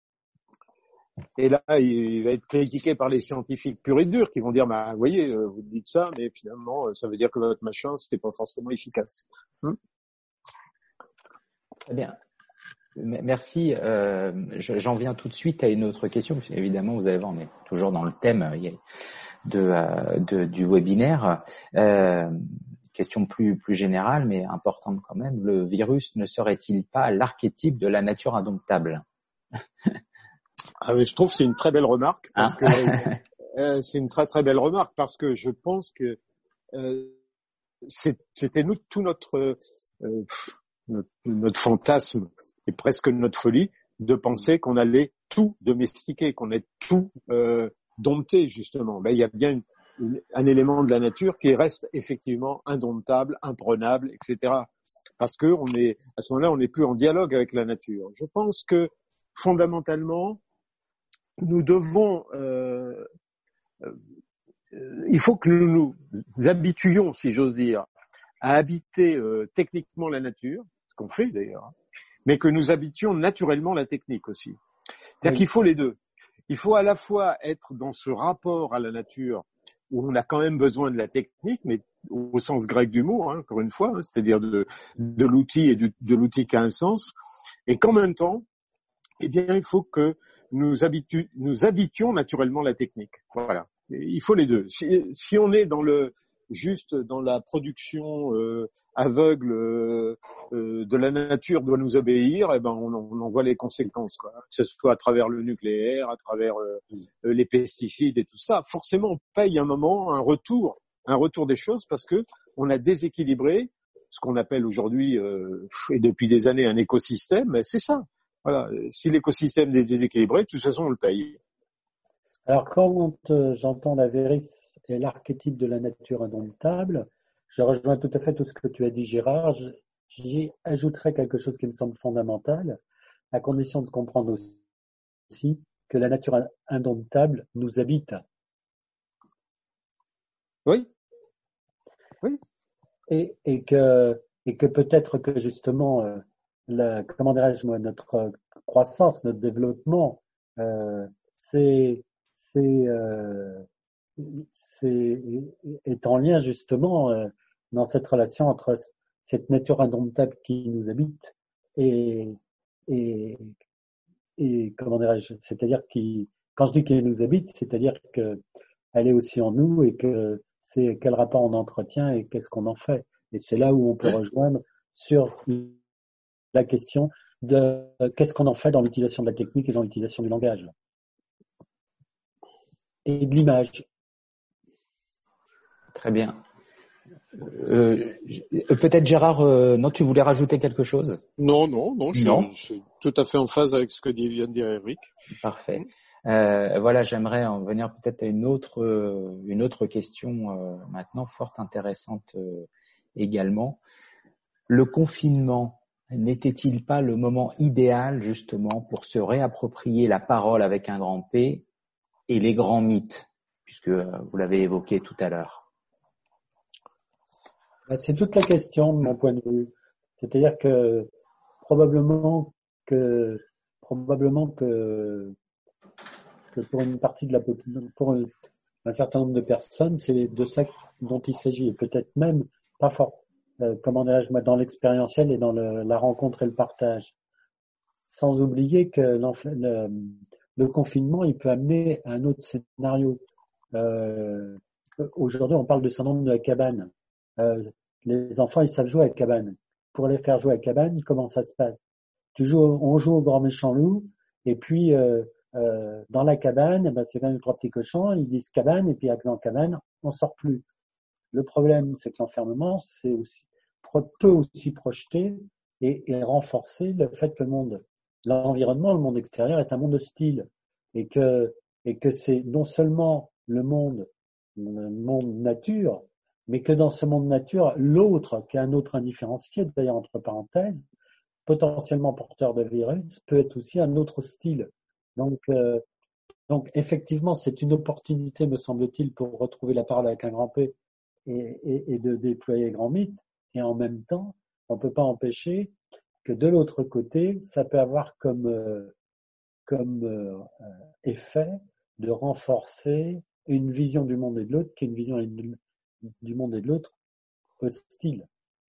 Et là, il va être critiqué par les scientifiques purs et durs qui vont dire, bah, vous voyez, vous dites ça, mais finalement, ça veut dire que votre machin, c'était pas forcément efficace. Hum Très bien. Merci. Euh, j'en viens tout de suite à une autre question. Évidemment, vous allez voir, on est toujours dans le thème de, de, du webinaire. Euh, question plus, plus générale, mais importante quand même. Le virus ne serait-il pas l'archétype de la nature indomptable? Ah, mais je trouve que c'est une très belle remarque. Parce hein que, euh, c'est une très très belle remarque parce que je pense que euh, c'est, c'était nous, tout notre, euh, notre notre fantasme et presque notre folie de penser qu'on allait tout domestiquer, qu'on allait tout euh, dompter justement. Ben, il y a bien une, une, un élément de la nature qui reste effectivement indomptable, imprenable, et cetera. Parce que on est à ce moment-là, on n'est plus en dialogue avec la nature. Je pense que fondamentalement, nous devons, euh, euh, il faut que nous nous habituions, si j'ose dire, à habiter euh, techniquement la nature, ce qu'on fait d'ailleurs, mais que nous habitions naturellement la technique aussi. C'est-à-dire oui. qu'il faut les deux. Il faut à la fois être dans ce rapport à la nature où on a quand même besoin de la technique, mais au sens grec du mot, hein, encore une fois, hein, c'est-à-dire de, de l'outil et du, de l'outil qui a un sens, et qu'en même temps, eh bien, il faut que nous, habitu, nous habitions naturellement la technique. Voilà. Et il faut les deux. Si, si on est dans le juste dans la production euh, aveugle euh, euh, de la nature doit nous obéir, eh ben on, on en voit les conséquences, quoi. Que ce soit à travers le nucléaire, à travers euh, euh, les pesticides et tout ça. Forcément, on paye un moment un retour, un retour des choses parce que on a déséquilibré ce qu'on appelle aujourd'hui euh, et depuis des années un écosystème. C'est ça. Voilà. Si l'écosystème est déséquilibré, de toute façon, on le paye. Alors, quand euh, j'entends la Véris et l'archétype de la nature indomptable, je rejoins tout à fait tout ce que tu as dit, Gérard. Je- J'y ajouterai quelque chose qui me semble fondamental, à condition de comprendre aussi que la nature indomptable nous habite. Oui, oui. Et, et que, et que peut-être que justement, euh, la, comment dirais-je moi, notre croissance, notre développement, euh, c'est, c'est, euh, c'est, est en lien justement euh, dans cette relation entre cette nature indomptable qui nous habite et, et, et comment dirais-je, c'est-à-dire qui, quand je dis qu'elle nous habite, c'est-à-dire que elle est aussi en nous et que c'est quel rapport on entretient et qu'est-ce qu'on en fait. Et c'est là où on peut rejoindre sur la question de euh, qu'est-ce qu'on en fait dans l'utilisation de la technique et dans l'utilisation du langage et de l'image. Très bien. Euh, peut-être Gérard, euh, non, tu voulais rajouter quelque chose? Non, non, non, je, Non. je suis tout à fait en phase avec ce que dit- vient de dire Eric. Parfait. Euh, voilà, j'aimerais en venir peut-être à une autre, euh, une autre question euh, maintenant fort intéressante euh, également. Le confinement n'était-il pas le moment idéal justement pour se réapproprier la parole avec un grand P et les grands mythes, puisque euh, vous l'avez évoqué tout à l'heure? C'est toute la question de mon point de vue. C'est-à-dire que probablement que probablement que, que pour une partie de la population, pour un, un certain nombre de personnes, c'est de ça dont il s'agit, et peut-être même pas fort. Euh, comment dirais-je, moi, dans l'expérientiel et dans le, la rencontre et le partage. Sans oublier que le, le confinement, il peut amener à un autre scénario. Euh, aujourd'hui, on parle de syndrome de la cabane. Euh, les enfants, ils savent jouer à la cabane. Pour les faire jouer à la cabane, comment ça se passe? Tu joues, on joue au grand méchant loup, et puis euh, euh, dans la cabane, ben, c'est quand même trois petits cochons, ils disent cabane, et puis avec la cabane, on sort plus. Le problème, c'est que l'enfermement, c'est aussi peut aussi projeter et, et renforcer le fait que le monde, l'environnement, le monde extérieur est un monde hostile, et que et que c'est non seulement le monde, le monde nature, mais que dans ce monde nature, l'autre, qui est un autre indifférencié, d'ailleurs entre parenthèses, potentiellement porteur de virus, peut être aussi un autre hostile. Donc, euh, donc effectivement, c'est une opportunité, me semble-t-il, pour retrouver la parole avec un grand P et, et, et de déployer grand mythe. Et en même temps, on ne peut pas empêcher que de l'autre côté, ça peut avoir comme, euh, comme euh, effet de renforcer une vision du monde et de l'autre qui est une vision du monde et de l'autre hostile.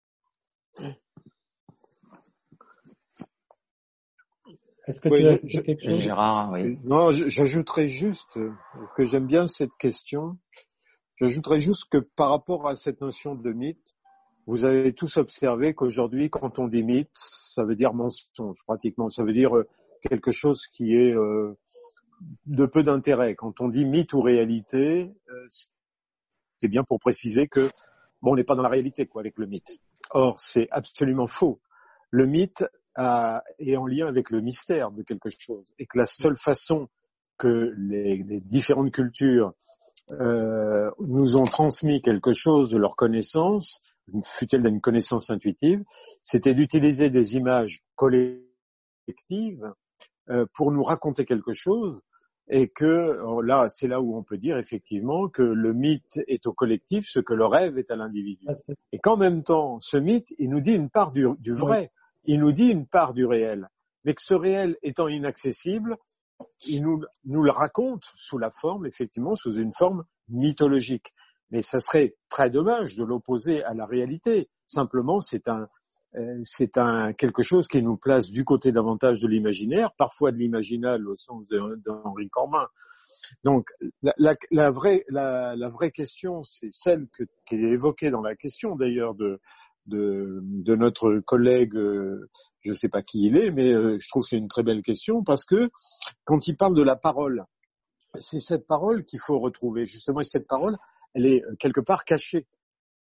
Est-ce que Oui, tu as je, quelque chose? Gérard, oui. Non, j'ajouterais juste que j'aime bien cette question. J'ajouterais juste que par rapport à cette notion de mythe, vous avez tous observé qu'aujourd'hui, quand on dit mythe, ça veut dire mensonge, pratiquement. Ça veut dire quelque chose qui est euh, de peu d'intérêt. Quand on dit mythe ou réalité, euh, c'est bien pour préciser que bon, on n'est pas dans la réalité, quoi, avec le mythe. Or, c'est absolument faux. Le mythe a, est en lien avec le mystère de quelque chose, et que la seule façon que les, les différentes cultures euh, nous ont transmis quelque chose de leur connaissance, fût-elle d'une connaissance intuitive, c'était d'utiliser des images collectives euh, pour nous raconter quelque chose, et que là, c'est là où on peut dire effectivement que le mythe est au collectif, ce que le rêve est à l'individu. Et qu'en même temps, ce mythe, il nous dit une part du, du vrai, il nous dit une part du réel, mais que ce réel étant inaccessible, il nous, nous le raconte sous la forme, effectivement, sous une forme mythologique. Mais ça serait très dommage de l'opposer à la réalité. Simplement, c'est un, euh, c'est un quelque chose qui nous place du côté davantage de l'imaginaire, parfois de l'imaginal au sens d'Henri Corbin. Donc, la, la, la vraie, la, la vraie question, c'est celle que, qui est évoquée dans la question d'ailleurs de, de, de notre collègue, euh, je ne sais pas qui il est, mais euh, je trouve que c'est une très belle question parce que quand il parle de la parole, c'est cette parole qu'il faut retrouver justement, et cette parole, elle est quelque part cachée.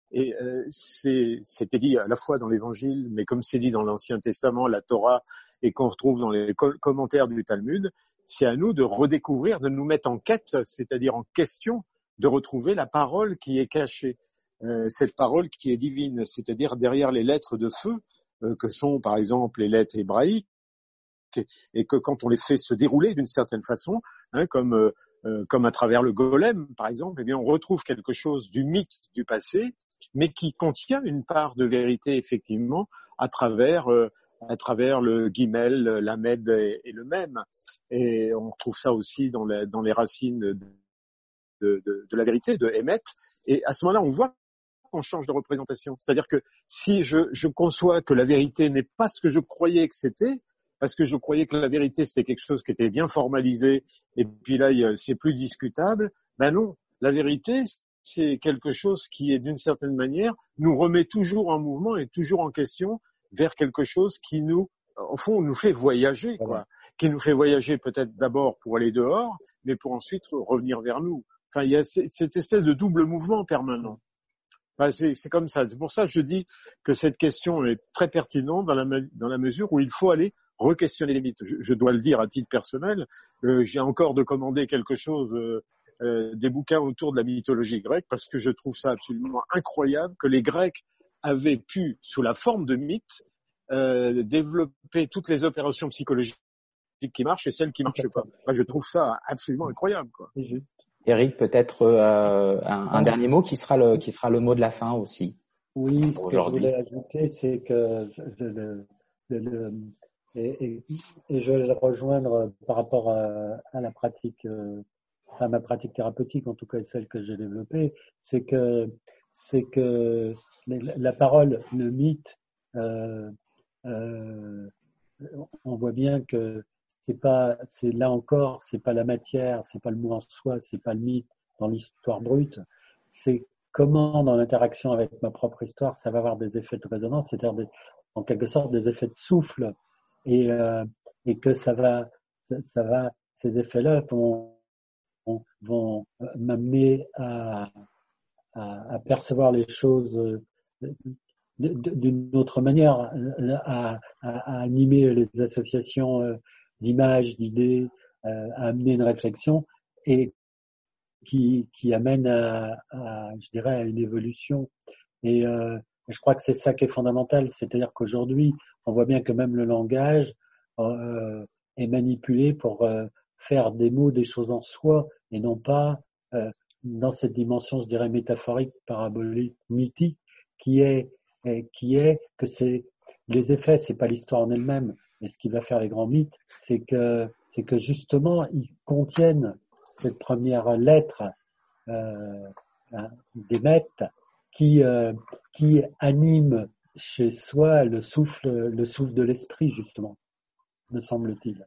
Et euh, c'est, c'était dit à la fois dans l'Évangile, mais comme c'est dit dans l'Ancien Testament, la Torah, et qu'on retrouve dans les co- commentaires du Talmud, c'est à nous de redécouvrir, de nous mettre en quête, c'est-à-dire en question, de retrouver la parole qui est cachée, euh, cette parole qui est divine, c'est-à-dire derrière les lettres de feu, euh, que sont par exemple les lettres hébraïques, et, et que quand on les fait se dérouler d'une certaine façon, hein, comme euh, euh, comme à travers le golem par exemple, eh bien on retrouve quelque chose du mythe du passé, mais qui contient une part de vérité effectivement à travers euh, à travers le guimel, l'amed et, et le même. Et on retrouve ça aussi dans les, dans les racines de, de, de, de la vérité, de Emet. Et à ce moment-là, on voit qu'on change de représentation. C'est-à-dire que si je, je conçois que la vérité n'est pas ce que je croyais que c'était, parce que je croyais que la vérité c'était quelque chose qui était bien formalisé, et puis là c'est plus discutable, ben non, la vérité c'est quelque chose qui est d'une certaine manière nous remet toujours en mouvement et toujours en question vers quelque chose qui nous, au fond, nous fait voyager, quoi, voilà. Qui nous fait voyager peut-être d'abord pour aller dehors, mais pour ensuite revenir vers nous. Enfin, il y a cette espèce de double mouvement permanent. Enfin, c'est, c'est comme ça. C'est pour ça que je dis que cette question est très pertinente dans la, dans la mesure où il faut aller re-questionner les mythes. Je, je dois le dire à titre personnel, euh, j'ai encore de commander quelque chose, euh, euh, des bouquins autour de la mythologie grecque, parce que je trouve ça absolument incroyable que les Grecs avaient pu, sous la forme de mythes, euh, développer toutes les opérations psychologiques qui marchent et celles qui marchent pas. Enfin, je trouve ça absolument incroyable, quoi. Eric, peut-être euh, un, un dernier mot qui sera le qui sera le mot de la fin aussi. Oui, ce que je voulais ajouter, c'est que je, je, le, le, le et, et, et je vais le rejoindre par rapport à, à la pratique, euh, à ma pratique thérapeutique, en tout cas celle que j'ai développée, c'est que c'est que la parole, le mythe, euh, euh, on voit bien que c'est pas, c'est là encore, c'est pas la matière, c'est pas le mot en soi, c'est pas le mythe dans l'histoire brute, c'est comment dans l'interaction avec ma propre histoire, ça va avoir des effets de résonance, c'est-à-dire des, en quelque sorte des effets de souffle, et euh, et que ça va, ça va, ces effets-là vont vont m'amener à, à, à percevoir les choses d'une autre manière, à, à, à animer les associations d'images, d'idées, à amener une réflexion et qui, qui amène à, à, je dirais, à une évolution. Et euh, je crois que c'est ça qui est fondamental, c'est-à-dire qu'aujourd'hui, on voit bien que même le langage euh, est manipulé pour euh, faire des mots, des choses en soi, et non pas euh, dans cette dimension, je dirais, métaphorique, parabolique, mythique, qui est qui est que c'est les effets, c'est pas l'histoire en elle-même. Et ce qui va faire les grands mythes, c'est que c'est que justement ils contiennent cette première lettre euh, d'Emet qui euh, qui anime chez soi le souffle le souffle de l'esprit justement, me semble-t-il.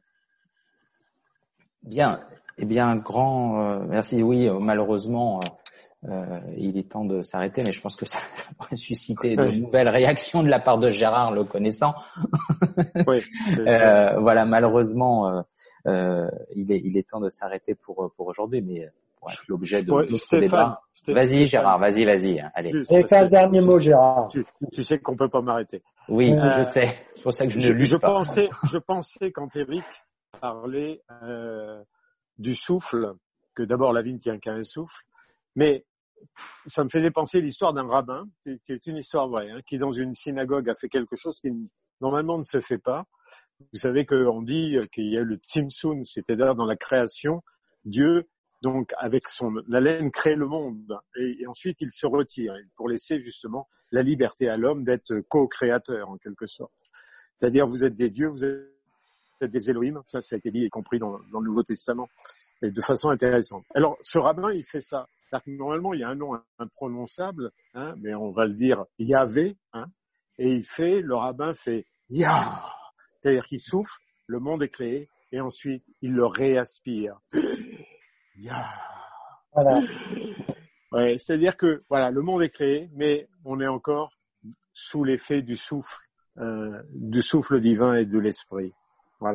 Bien, eh bien grand euh, merci. Oui, euh, malheureusement. Euh... Euh, il est temps de s'arrêter, mais je pense que ça, ça pourrait susciter de oui. nouvelles réactions de la part de Gérard, le connaissant. Oui, euh, voilà, malheureusement, euh, euh, il est il est temps de s'arrêter pour pour aujourd'hui, mais pour être l'objet de ouais, d'autres débats. Stéphane, Vas-y, Gérard, vas-y, vas-y, allez. Et qu'un dernier mot, Gérard. Tu, tu sais qu'on peut pas m'arrêter. Oui, euh, je sais. C'est pour ça que je, je ne lutte je pas. Pensais, je pensais quand Eric parlait euh, du souffle, que d'abord la vie ne tient qu'à un souffle, mais ça me faisait penser l'histoire d'un rabbin, qui est une histoire vraie, hein, qui dans une synagogue a fait quelque chose qui normalement ne se fait pas. Vous savez qu'on dit qu'il y a le Tzimtzum, c'est-à-dire dans la création, Dieu, donc avec son haleine, crée le monde, et, et ensuite il se retire pour laisser justement la liberté à l'homme d'être co-créateur en quelque sorte. C'est-à-dire vous êtes des dieux, vous êtes des Elohim, ça ça a été dit et compris dans, dans le Nouveau Testament, et de façon intéressante. Alors ce rabbin il fait ça. Normalement, il y a un nom imprononçable, hein, mais on va le dire Yahvé, hein, et il fait, le rabbin fait Yah, c'est-à-dire qu'il souffle, le monde est créé, et ensuite il le réaspire. Yah. Voilà. Ouais, c'est-à-dire que voilà, le monde est créé, mais on est encore sous l'effet du souffle, euh, du souffle divin et de l'esprit. Voilà.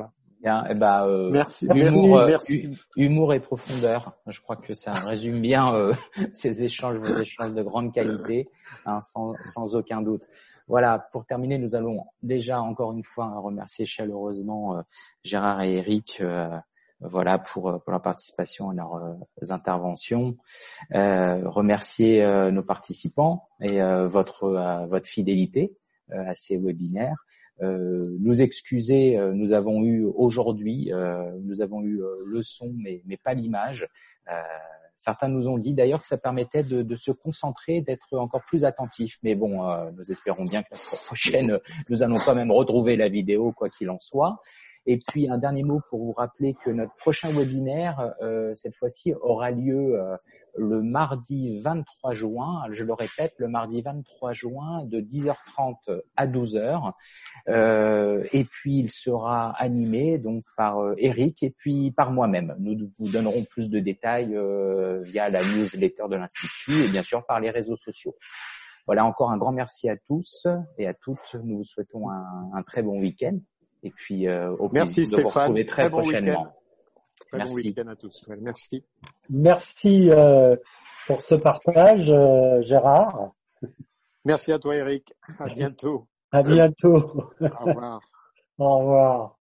Bien, eh ben, euh, Merci, humour, euh, merci, hu- humour et profondeur. Je crois que ça résume bien euh, ces échanges, vos échanges de grande qualité, hein, sans, sans aucun doute. Voilà, pour terminer, nous allons déjà encore une fois remercier chaleureusement euh, Gérard et Eric, euh, voilà, pour, pour leur participation et leurs euh, interventions. Euh, remercier euh, nos participants et euh, votre euh, votre fidélité euh, à ces webinaires. Euh, nous excuser, euh, nous avons eu aujourd'hui, euh, nous avons eu euh, le son, mais, mais pas l'image. Euh, certains nous ont dit d'ailleurs que ça permettait de, de se concentrer, d'être encore plus attentif. Mais bon, euh, nous espérons bien que la fois prochaine, nous allons quand même retrouver la vidéo, quoi qu'il en soit. Et puis un dernier mot pour vous rappeler que notre prochain webinaire, euh, cette fois-ci, aura lieu euh, le mardi vingt-trois juin. Je le répète, le mardi vingt-trois juin de dix heures trente à douze heures. Euh, et puis il sera animé donc par euh, Eric et puis par moi-même. Nous vous donnerons plus de détails euh, via la newsletter de l'Institut et bien sûr par les réseaux sociaux. Voilà, encore un grand merci à tous et à toutes. Nous vous souhaitons un, un très bon week-end et puis euh, au merci plaisir de vous Stéphane. retrouver très, Très bon prochainement. week-end. Très Merci. bon week-end à tous. Merci. Merci euh, pour ce partage, euh, Gérard. Merci à toi Eric. À bientôt. À bientôt. Au revoir. Au revoir.